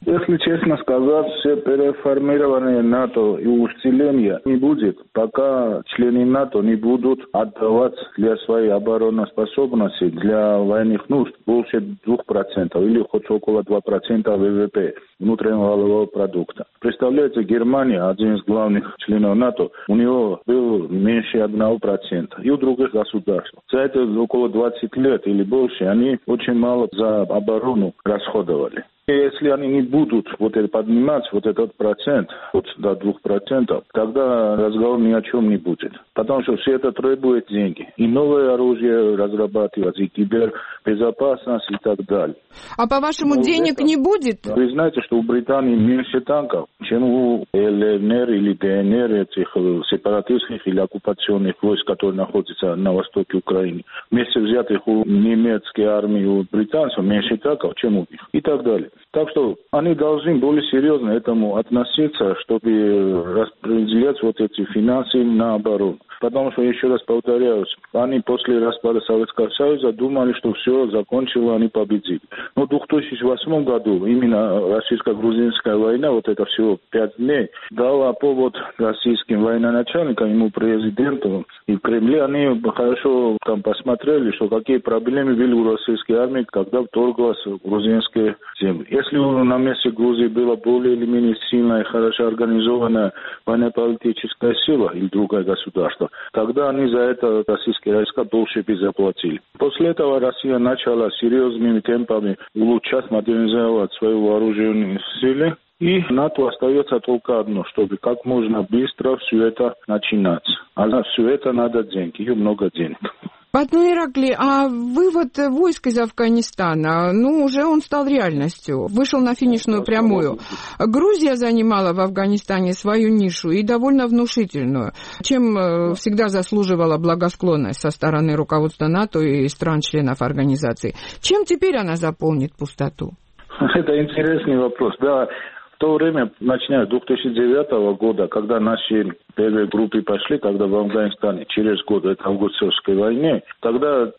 Если честно сказать, все переформирование НАТО и усиление не будет, пока члены НАТО не будут отдавать для своей обороноспособности, для военных нужд больше двух процентов или хоть около двух процентов ВВП, внутреннего валового продукта. Представляете, Германия, один из главных членов НАТО, у него был меньше одного процента. И у других государств. За это около двадцать лет или больше они очень мало за оборону расходовали. И если они не будут вот это поднимать, вот этот процент, вот до двух процентов, тогда разговор ни о чем не будет. Потому что все это требует деньги. И новое оружие разрабатывать, и кибербезопасность и так далее.
А по-вашему, но денег
этом,
не будет?
Вы знаете, что у Британии меньше танков, чем у ЛНР или ДНР, этих сепаратистских или оккупационных войск, которые находятся на востоке Украины. Вместе взятых у немецкой армии, у британцев меньше танков, чем у них. И так далее. Так что они должны более серьезно к этому относиться, чтобы распределять вот эти финансы на оборону. Потому что, еще раз повторяюсь, они после распада Советского Союза думали, что все закончило, они победили. Но в две тысячи восьмом году именно российско-грузинская война, вот это всего пять дней, дала повод российским военачальникам, ему президенту и в Кремле, они хорошо там посмотрели, что какие проблемы были у российской армии, когда вторглась в грузинские земли. Если на месте Грузии была более или менее сильная и хорошо организованная военно-политическая сила или другое государство, тогда они за это российские войска больше бы заплатили. После этого Россия начала серьезными темпами улучшать, модернизировать свою вооруженную силу. И НАТО остается только одно, чтобы как можно быстро все это начинать. А на все это надо деньги, и много денег.
Батон Иракли, а вывод войск из Афганистана, ну, уже он стал реальностью, вышел на финишную прямую. Грузия занимала в Афганистане свою нишу и довольно внушительную, чем всегда заслуживала благосклонность со стороны руководства НАТО и стран-членов организации. Чем теперь она заполнит пустоту?
Это интересный вопрос, да. В то время, начиная с две тысячи девятого года, когда наши первые группы пошли, тогда в Афганистане, через год, это августовской войне, тогда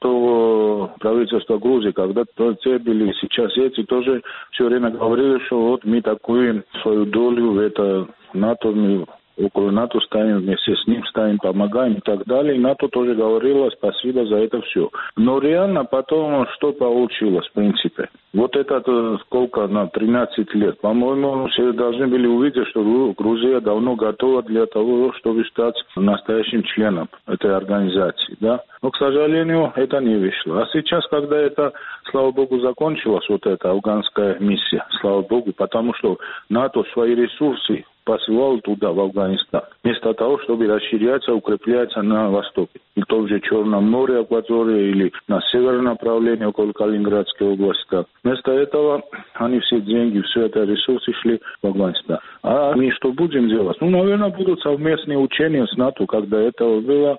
то правительство Грузии, когда то те были, сейчас эти тоже все время говорили, что вот мы такую свою долю в это НАТО, мы около НАТО стоим, вместе с ним стоим, помогаем и так далее. И НАТО тоже говорило спасибо за это все. Но реально потом что получилось, в принципе? Вот это сколько, на тринадцать лет. По-моему, все должны были увидеть, что Грузия давно готова для того, чтобы стать настоящим членом этой организации, да. Но, к сожалению, это не вышло. А сейчас, когда это, слава богу, закончилась, вот эта афганская миссия, слава богу, потому что НАТО свои ресурсы посылал туда, в Афганистан, вместо того, чтобы расширяться, укрепляться на востоке. И то же Черном море, акватории, или на северном направлении, около Калининградской области. Так. Вместо этого они все деньги, все это ресурсы шли в Афганистан. А мы что будем делать? Ну, наверное, будут совместные учения с НАТО, когда этого было.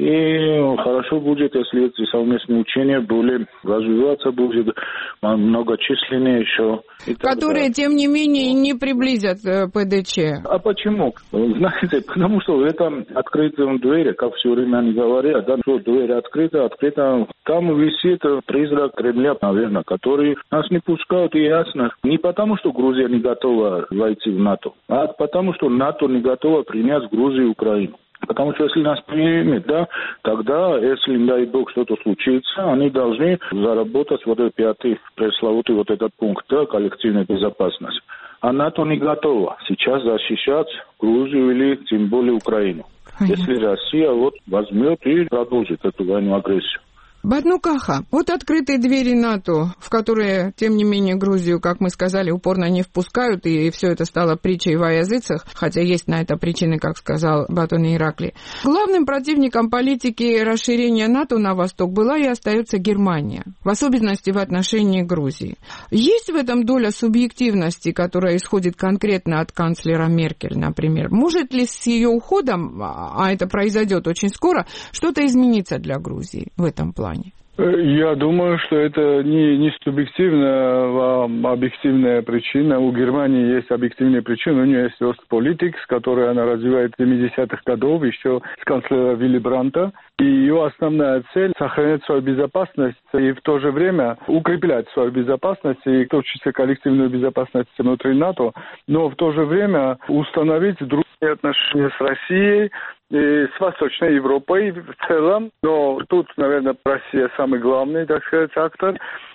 И хорошо будет, если эти совместные учения будут развиваться, будет многочисленнее еще.
Которые, тем не менее, не приблизят ПДЧ.
А почему? Знаете, потому что это открытые двери, как все время они говорят, да, что дверь открыта, открыта. Там висит призрак Кремля, наверное, который нас не пускают, и ясно. Не потому, что Грузия не готова войти в НАТО, а потому, что НАТО не готова принять Грузию и Украину. Потому что если нас примет, да, тогда, если, дай бог, что-то случится, они должны заработать вот этот пятый, пресловутый вот этот пункт, да, коллективной безопасности. А НАТО не готова сейчас защищать Грузию или тем более Украину. Если Россия вот возьмет и продолжит эту войну, агрессию.
Батну Каха, вот открытые двери НАТО, в которые, тем не менее, Грузию, как мы сказали, упорно не впускают, и все это стало притчей во языцах, хотя есть на это причины, как сказал Батон Иракли. Главным противником политики расширения НАТО на восток была и остается Германия, в особенности в отношении Грузии. Есть в этом доля субъективности, которая исходит конкретно от канцлера Меркель, например? Может ли с ее уходом, а это произойдет очень скоро, что-то измениться для Грузии в этом плане?
Я думаю, что это не, не субъективная, а объективная причина. У Германии есть объективная причина. У нее есть Ostpolitics, которую она развивает в семидесятых годов, еще с канцлера Вилли Брандта. И ее основная цель – сохранять свою безопасность и в то же время укреплять свою безопасность, и в том числе коллективную безопасность внутри НАТО, но в то же время установить дружные отношения с Россией, и с Восточной Европой в целом, но тут, наверное, Россия самый главный, так сказать, актор,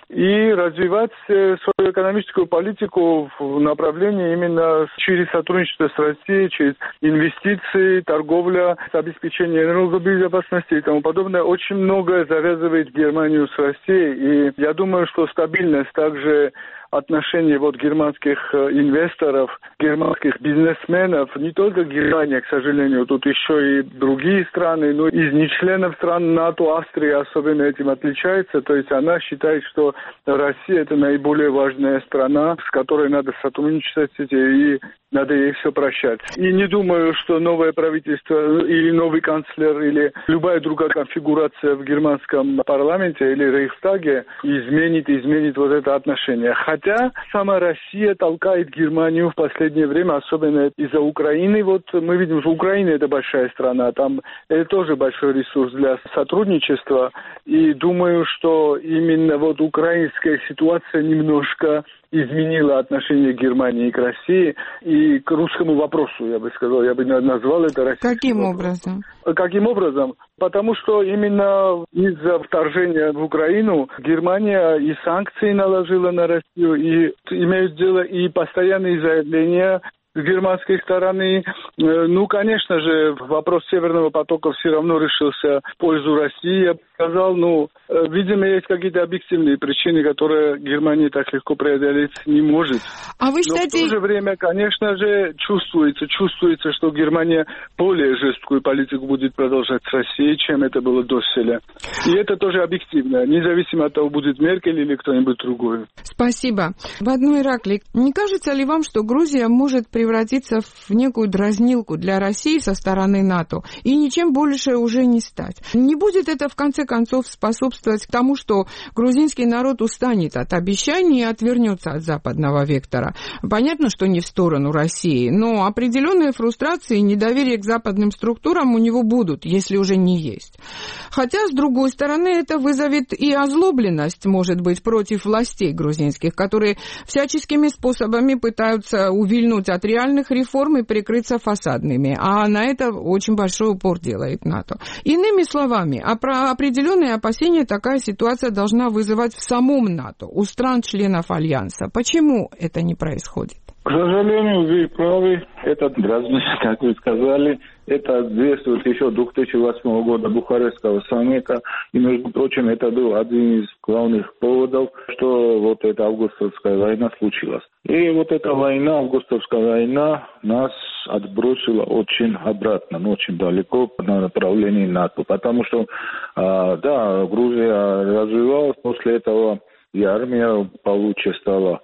и развивать свою экономическую политику в направлении именно через сотрудничество с Россией, через инвестиции, торговля, обеспечение энергобезопасности и тому подобное. Очень многое завязывает Германию с Россией, и я думаю, что стабильность также отношений вот германских инвесторов, германских бизнесменов, не только Германия, к сожалению, тут еще и другие страны, но из нечленов стран НАТО, Австрия особенно этим отличается, то есть она считает, что Россия это наиболее важная страна, с которой надо сотрудничать, и надо ей все прощать. И не думаю, что новое правительство или новый канцлер, или любая другая конфигурация в германском парламенте или Рейхстаге изменит, изменит вот это отношение. Хотя сама Россия толкает Германию в последнее время, особенно из-за Украины. Вот мы видим, что Украина это большая страна, там это тоже большой ресурс для сотрудничества. И думаю, что именно вот украинская ситуация немножко изменила отношение Германии к России и к русскому вопросу, я бы сказал, я бы назвал это российским
Каким
вопросом.
образом?
Каким образом? Потому что именно из-за вторжения в Украину Германия и санкции наложила на Россию, и имеют дело и постоянные заявления с германской стороны. Ну, конечно же, вопрос Северного потока все равно решился в пользу России. Я бы сказал, ну, видимо, есть какие-то объективные причины, которые Германия так легко преодолеть не может.
А вы считаете...
Но в то же время, конечно же, чувствуется, чувствуется, что Германия более жесткую политику будет продолжать с Россией, чем это было до селя. И это тоже объективно, независимо от того, будет Меркель или кто-нибудь другой.
Спасибо. В одну Ираклий, не кажется ли вам, что Грузия может превратиться в некую дразнилку для России со стороны НАТО и ничем больше уже не стать? Не будет это, в конце концов, способствовать тому, что грузинский народ устанет от обещаний и отвернется от западного вектора? Понятно, что не в сторону России, но определенные фрустрации и недоверие к западным структурам у него будут, если уже не есть. Хотя, с другой стороны, это вызовет и озлобленность, может быть, против властей грузинских, которые всяческими способами пытаются увильнуть от реальных реформ и прикрыться фасадными, а на это очень большой упор делает НАТО. Иными словами, а про определенные опасения такая ситуация должна вызывать в самом НАТО, у стран-членов Альянса. Почему это не происходит?
К сожалению, вы правы. Это дразнит, как вы сказали. Это действует еще две тысячи восьмого года Бухарестского саммита. И, между прочим, это был один из главных поводов, что вот эта августовская война случилась. И вот эта война, августовская война, нас отбросила очень обратно, но очень далеко на направлении НАТО. Потому что, а, да, Грузия развивалась, после этого и армия получше стала.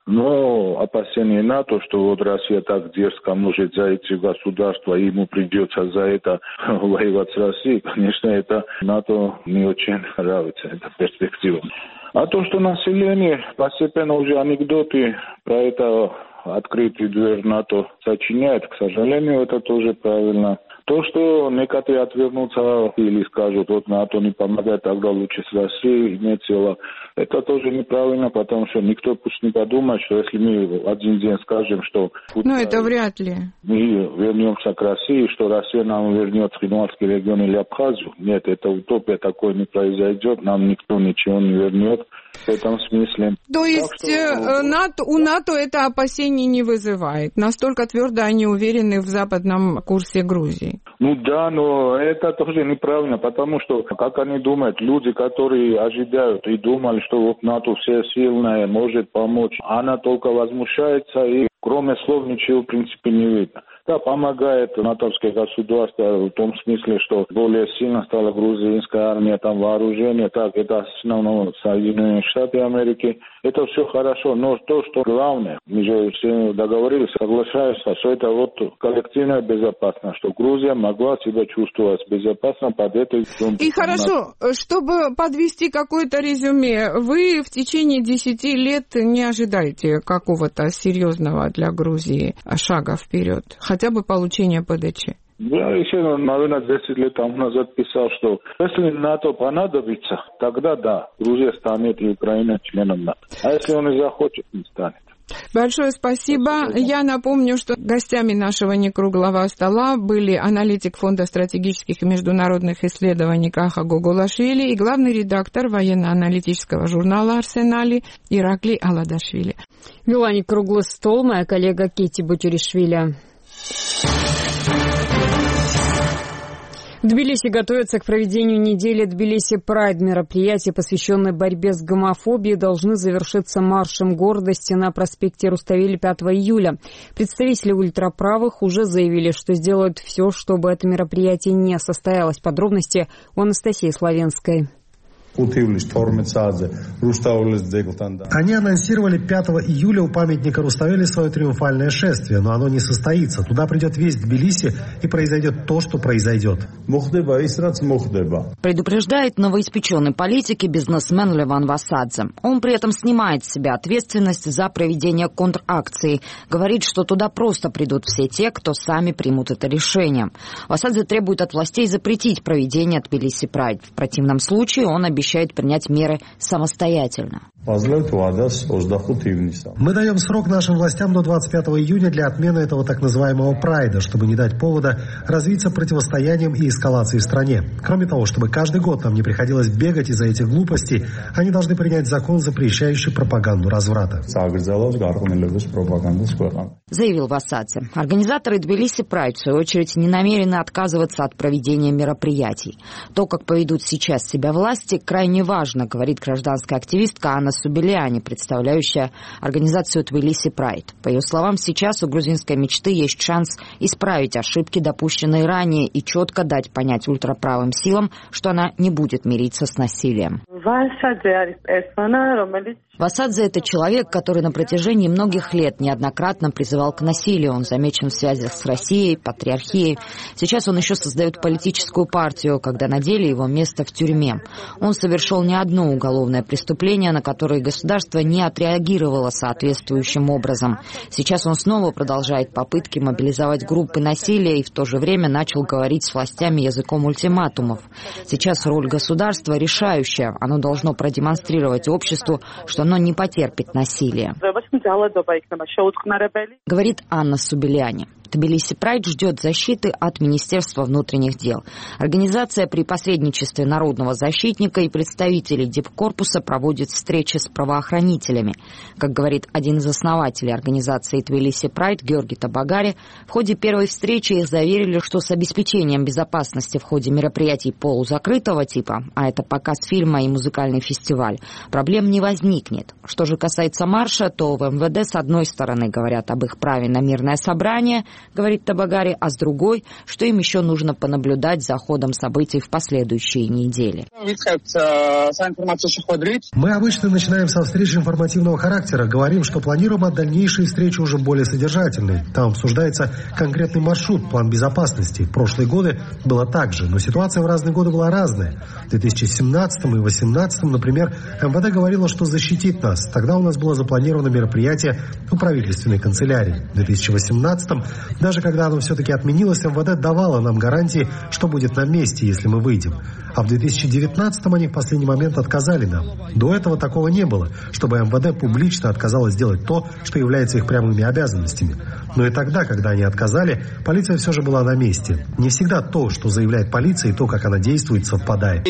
Но опасение НАТО, что вот Россия так дерзко может зайти в государство, и ему придется за это воевать с Россией, конечно, это НАТО не очень нравится, эта перспектива. А то, что население постепенно уже анекдоты про это открытую дверь НАТО сочиняет, к сожалению, это тоже правильно. То, что некоторые отвернутся или скажут, вот НАТО не помогает, тогда лучше с Россией иметь дело, это тоже неправильно, потому что никто пусть не подумает, что если мы один день скажем, что...
Ну, это вряд ли.
Мы вернемся к России, что Россия нам вернет Хинвальский регион или Абхазию. Нет, это утопия, такое не произойдет, нам никто ничего не вернет в этом смысле.
То есть что... НАТО, у НАТО это опасений не вызывает? Настолько твердо они уверены в западном курсе Грузии?
Ну да, но это тоже неправильно, потому что, как они думают, люди, которые ожидают и думали, что вот НАТО все сильное, может помочь, она только возмущается, и кроме слов ничего в принципе не видно. Да, помогает натовское государство в том смысле, что более сильно стала грузинская армия, там вооружение, так, это в основном Соединенные Штаты Америки. Это все хорошо, но то, что главное, мы же все договорились, соглашаюсь, что это вот коллективная безопасность, что Грузия могла себя чувствовать безопасно под этой...
И хорошо, чтобы подвести какое-то резюме, вы в течение десяти лет не ожидаете какого-то серьезного для Грузии шага вперед, хотя бы получения ПДЧ?
Я еще, наверное, десять лет тому назад писал, что если НАТО понадобится, тогда да, Грузия станет и Украина членом НАТО. А если он и захочет, не станет.
Большое спасибо. Я напомню, что гостями нашего некруглого стола были аналитик Фонда стратегических и международных исследований Каха Гогулашвили и главный редактор военно-аналитического журнала «Арсенали» Ираклий Аладашвили.
Вела некруглый стол моя коллега Кити Бутюришвили. В Тбилиси готовятся к проведению недели Тбилиси Прайд. Мероприятия, посвященные борьбе с гомофобией, должны завершиться маршем гордости на проспекте Руставели пятого июля. Представители ультраправых уже заявили, что сделают все, чтобы это мероприятие не состоялось. Подробности у Анастасии Славенской.
Они анонсировали пятого июля у памятника Руставели свое триумфальное шествие, но оно не состоится. Туда придет весь Тбилиси и произойдет то, что произойдет.
Предупреждает новоиспеченный политик и бизнесмен Леван Васадзе. Он при этом снимает с себя ответственность за проведение контракции. Говорит, что туда просто придут все те, кто сами примут это решение. Васадзе требует от властей запретить проведение Тбилиси Прайд. В противном случае он обещает обещают принять меры самостоятельно.
Мы даем срок нашим властям до двадцать пятого июня для отмены этого так называемого прайда, чтобы не дать повода развиться противостоянием и эскалации в стране. Кроме того, чтобы каждый год нам не приходилось бегать из-за этих глупостей, они должны принять закон, запрещающий пропаганду разврата.
Заявил Васадзе. Организаторы Тбилиси Прайд, в свою очередь, не намерены отказываться от проведения мероприятий. То, как поведут сейчас себя власти, крайне важно, говорит гражданская активистка Анна Субеляни, представляющая организацию Тбилиси Прайд. По ее словам, сейчас у грузинской мечты есть шанс исправить ошибки, допущенные ранее, и четко дать понять ультраправым силам, что она не будет мириться с насилием. Васадзе – это человек, который на протяжении многих лет неоднократно призывал к насилию. Он замечен в связях с Россией, патриархией. Сейчас он еще создает политическую партию, когда на деле его место в тюрьме. Он совершил не одно уголовное преступление, на которое государство не отреагировало соответствующим образом. Сейчас он снова продолжает попытки мобилизовать группы насилия и в то же время начал говорить с властями языком ультиматумов. Сейчас роль государства решающая. Оно должно продемонстрировать обществу, что оно не потерпит насилия. Говорит Анна Субеляни. Тбилиси Прайд ждет защиты от Министерства внутренних дел. Организация при посредничестве народного защитника и представителей Дипкорпуса проводит встречи с правоохранителями. Как говорит один из основателей организации Тбилиси Прайд Георгий Табагари, в ходе первой встречи их заверили, что с обеспечением безопасности в ходе мероприятий полузакрытого типа, а это показ фильма и музыкальный фестиваль, проблем не возникнет. Что же касается марша, то в эм вэ дэ с одной стороны говорят об их праве на мирное собрание, говорит Табагари, а с другой, что им еще нужно понаблюдать за ходом событий в последующие недели.
Мы обычно начинаем со встреч информативного характера, говорим, что планируем, а дальнейшие встречи уже более содержательные. Там обсуждается конкретный маршрут, план безопасности. В прошлые годы было так же, но ситуация в разные годы была разная. В две тысячи семнадцатом и две тысячи восемнадцатом, например, эм вэ дэ говорило, что защитит нас. Тогда у нас было запланировано мероприятие у правительственной канцелярии. В две тысячи восемнадцатом, даже когда оно все-таки отменилось, эм вэ дэ давало нам гарантии, что будет на месте, если мы выйдем. А в две тысячи девятнадцатом они в последний момент отказали нам. До этого такого не было, чтобы эм вэ дэ публично отказалось сделать то, что является их прямыми обязанностями. Но и тогда, когда они отказали, полиция все же была на месте. Не всегда то, что заявляет полиция, и то, как она действует, совпадает.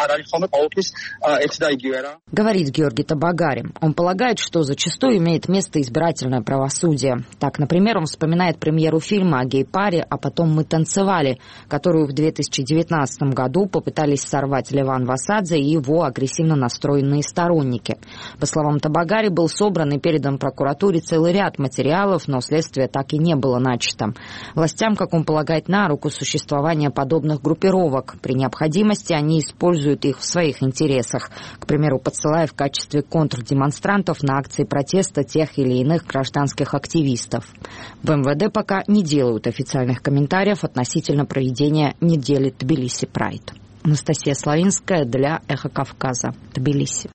Говорит Георгий Табагари. Он полагает, что зачастую имеет место избирательное правосудие. Так, например, он вспоминает премьер премьеру фильма о гей-паре «А потом мы танцевали», которую в две тысячи девятнадцатом году попытались сорвать Леван Васадзе и его агрессивно настроенные сторонники. По словам Табагари, был собран и передан прокуратуре целый ряд материалов, но следствие так и не было начато. Властям, как он полагает, на руку существование подобных группировок. При необходимости они используют их в своих интересах, к примеру, подсылая в качестве контрдемонстрантов на акции протеста тех или иных гражданских активистов. В эм вэ дэ пока не делают официальных комментариев относительно проведения недели Тбилиси Прайд. Анастасия Славинская для Эхо Кавказа, Тбилиси.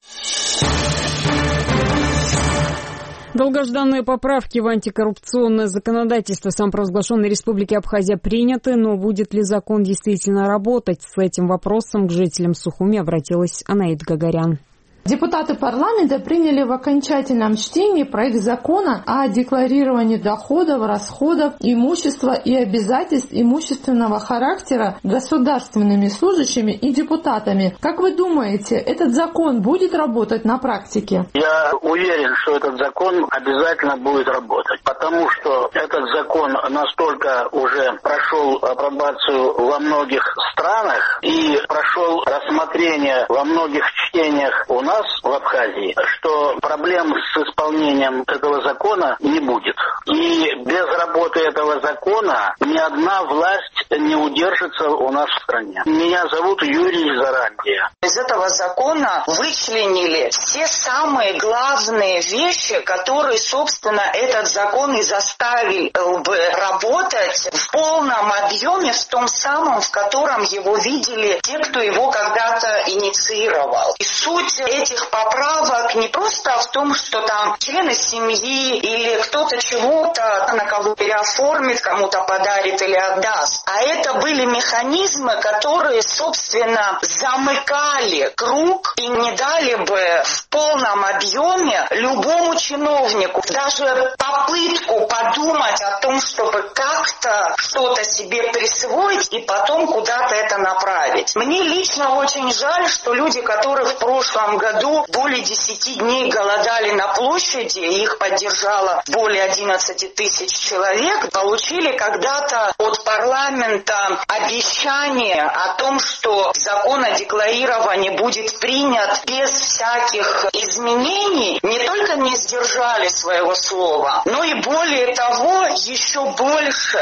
Долгожданные поправки в антикоррупционное законодательство самопровозглашенной Республики Абхазия приняты, но будет ли закон действительно работать? С этим вопросом к жителям Сухуми обратилась Анаит Гагарян.
Депутаты парламента приняли в окончательном чтении проект закона о декларировании доходов, расходов, имущества и обязательств имущественного характера государственными служащими и депутатами. Как вы думаете, этот закон будет работать на практике?
Я уверен, что этот закон обязательно будет работать, потому что этот закон настолько уже прошел апробацию во многих странах и прошел рассмотрение во многих чтениях у нас в Абхазии, что проблем с исполнением этого закона не будет. И без работы этого закона ни одна власть не удержится у нас в стране. Меня зовут Юрий Зарандия.
Из этого закона вычленили все самые главные вещи, которые, собственно, этот закон и заставил бы работать в полном объеме, в том самом, в котором его видели те, кто его когда-то инициировал. И суть этих поправок не просто в том, что там члены семьи или кто-то чего-то на кого переоформит, кому-то подарит или отдаст. А это были механизмы, которые, собственно, замыкали круг и не дали бы в полном объеме любому чиновнику даже попытку подумать о том, чтобы как-то что-то себе присвоить и потом куда-то это направить. Мне лично очень жаль, что люди, которые в прошлом году более десяти дней голодали на площади, и их поддержало более одиннадцати тысяч человек, получили когда-то от парламента обещание о том, что закон о декларировании будет принят без всяких изменений, не только не сдержали своего слова, но и более того, еще больше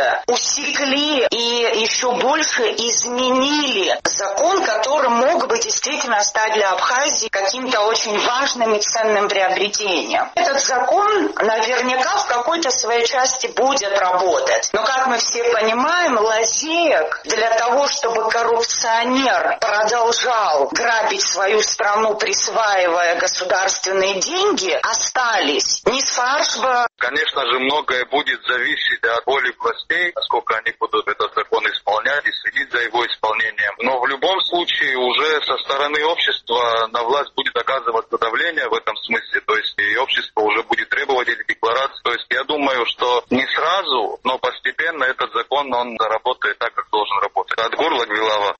усекли и еще больше изменили закон, который мог бы действительно стать для Абхазии каким-то очень важным и ценным приобретением. Этот закон наверняка в какой-то своей части будет работать. Но, как мы все понимаем, лазеек для того, чтобы коррупционер продолжал грабить свою страну, присваивая государственные деньги, остались. Не с фаршба.
Конечно же, многое будет зависеть от воли властей, насколько они будут этот закон исполнять и следить за его исполнением. Но в любом случае уже со стороны общества на власть будет оказываться давление в этом смысле. То есть и общество уже будет требовать эти декларации. То есть я думаю, что не сразу, но постепенно этот закон, он заработает так, как должен работать. От горла к Вилава.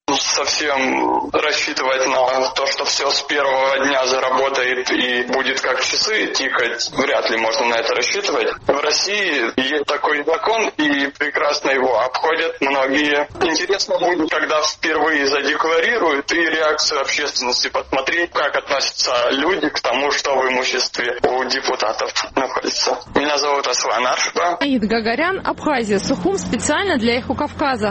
Совсем рассчитывать на то, что все с первого дня заработает и будет как часы тикать, вряд ли можно на это рассчитывать. В России есть такой закон, и прекрасно его обходят многие. Интересно будет, когда впервые задекларируют, и реакцию общественности посмотреть, как относятся люди к тому, что в имуществе у депутатов находится. Меня зовут Аслан Аршба.
Аид Гагарян, Абхазия, Сухум, специально для Эхо Кавказа.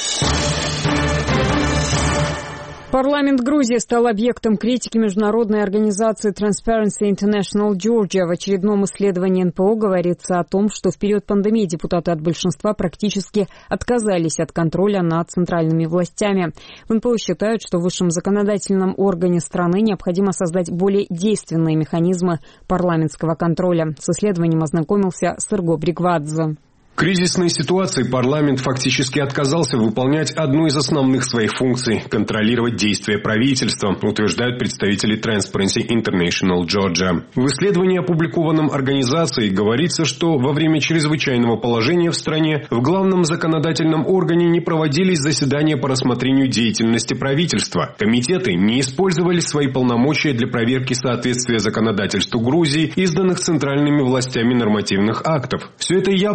Парламент Грузии стал объектом критики международной организации Transparency International Georgia. В очередном исследовании эн пэ о говорится о том, что в период пандемии депутаты от большинства практически отказались от контроля над центральными властями. В эн пэ о считают, что в высшем законодательном органе страны необходимо создать более действенные механизмы парламентского контроля. С исследованием ознакомился Сырго Бригвадзе.
В кризисной ситуации парламент фактически отказался выполнять одну из основных своих функций – контролировать действия правительства, утверждают представители Transparency International Georgia. В исследовании, опубликованном организацией, говорится, что во время чрезвычайного положения в стране в главном законодательном органе не проводились заседания по рассмотрению деятельности правительства. Комитеты не использовали свои полномочия для проверки соответствия законодательству Грузии, изданных центральными властями нормативных актов. Все это явно повлияло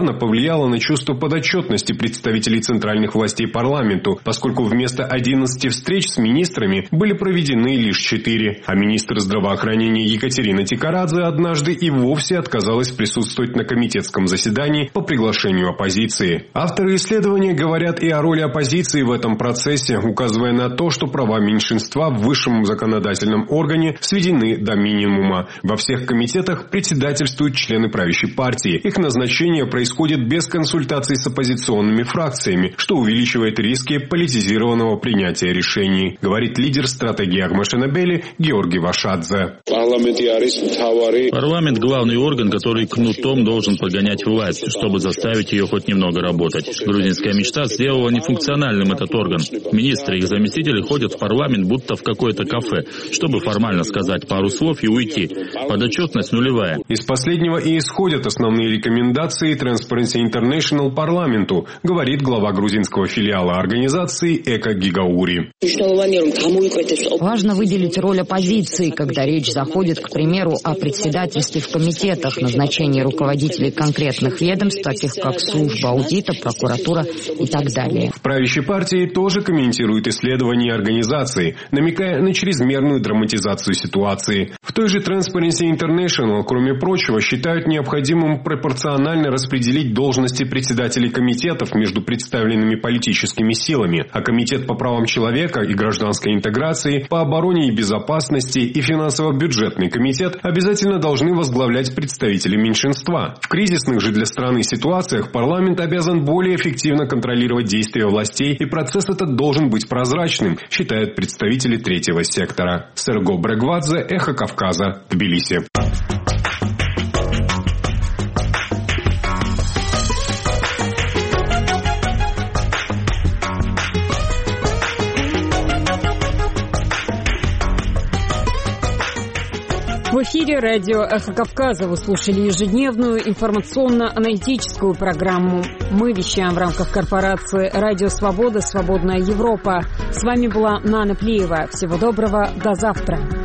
повлияло на чувство подотчетности представителей центральных властей парламенту, поскольку вместо одиннадцати встреч с министрами были проведены лишь четыре. А министр здравоохранения Екатерина Тикарадзе однажды и вовсе отказалась присутствовать на комитетском заседании по приглашению оппозиции. Авторы исследования говорят и о роли оппозиции в этом процессе, указывая на то, что права меньшинства в высшем законодательном органе сведены до минимума. Во всех комитетах председательствуют члены правящей партии. Их назначение происходит без консультаций с оппозиционными фракциями, что увеличивает риски политизированного принятия решений, говорит лидер стратегии Агмашенабели Георгий Вашадзе.
Парламент – главный орган, который кнутом должен погонять власть, чтобы заставить ее хоть немного работать. Грузинская мечта сделала нефункциональным этот орган. Министры и их заместители ходят в парламент будто в какое-то кафе, чтобы формально сказать пару слов и уйти. Подотчетность нулевая.
Из последнего и исходят основные рекомендации Transparency International парламенту, говорит глава грузинского филиала организации Эко Гигаури.
Важно выделить роль оппозиции, когда речь заходит, к примеру, о председательстве в комитетах, назначении руководителей конкретных ведомств, таких как служба аудита, прокуратура и так далее.
В правящей партии тоже комментируют исследования организации, намекая на чрезмерную драматизацию ситуации. В той же Transparency International, кроме прочего, считают необходимым пропорционально распределить должности председателей комитетов между представленными политическими силами, а Комитет по правам человека и гражданской интеграции, по обороне и безопасности и финансово-бюджетный комитет обязательно должны возглавлять представители меньшинства. В кризисных же для страны ситуациях парламент обязан более эффективно контролировать действия властей, и процесс этот должен быть прозрачным, считают представители третьего сектора. Серго Брегвадзе, Эхо Кавказа, Тбилиси.
В эфире радио «Эхо Кавказа». Вы слушали ежедневную информационно-аналитическую программу. Мы вещаем в рамках корпорации «Радио Свобода. Свободная Европа». С вами была Нана Плиева. Всего доброго. До завтра.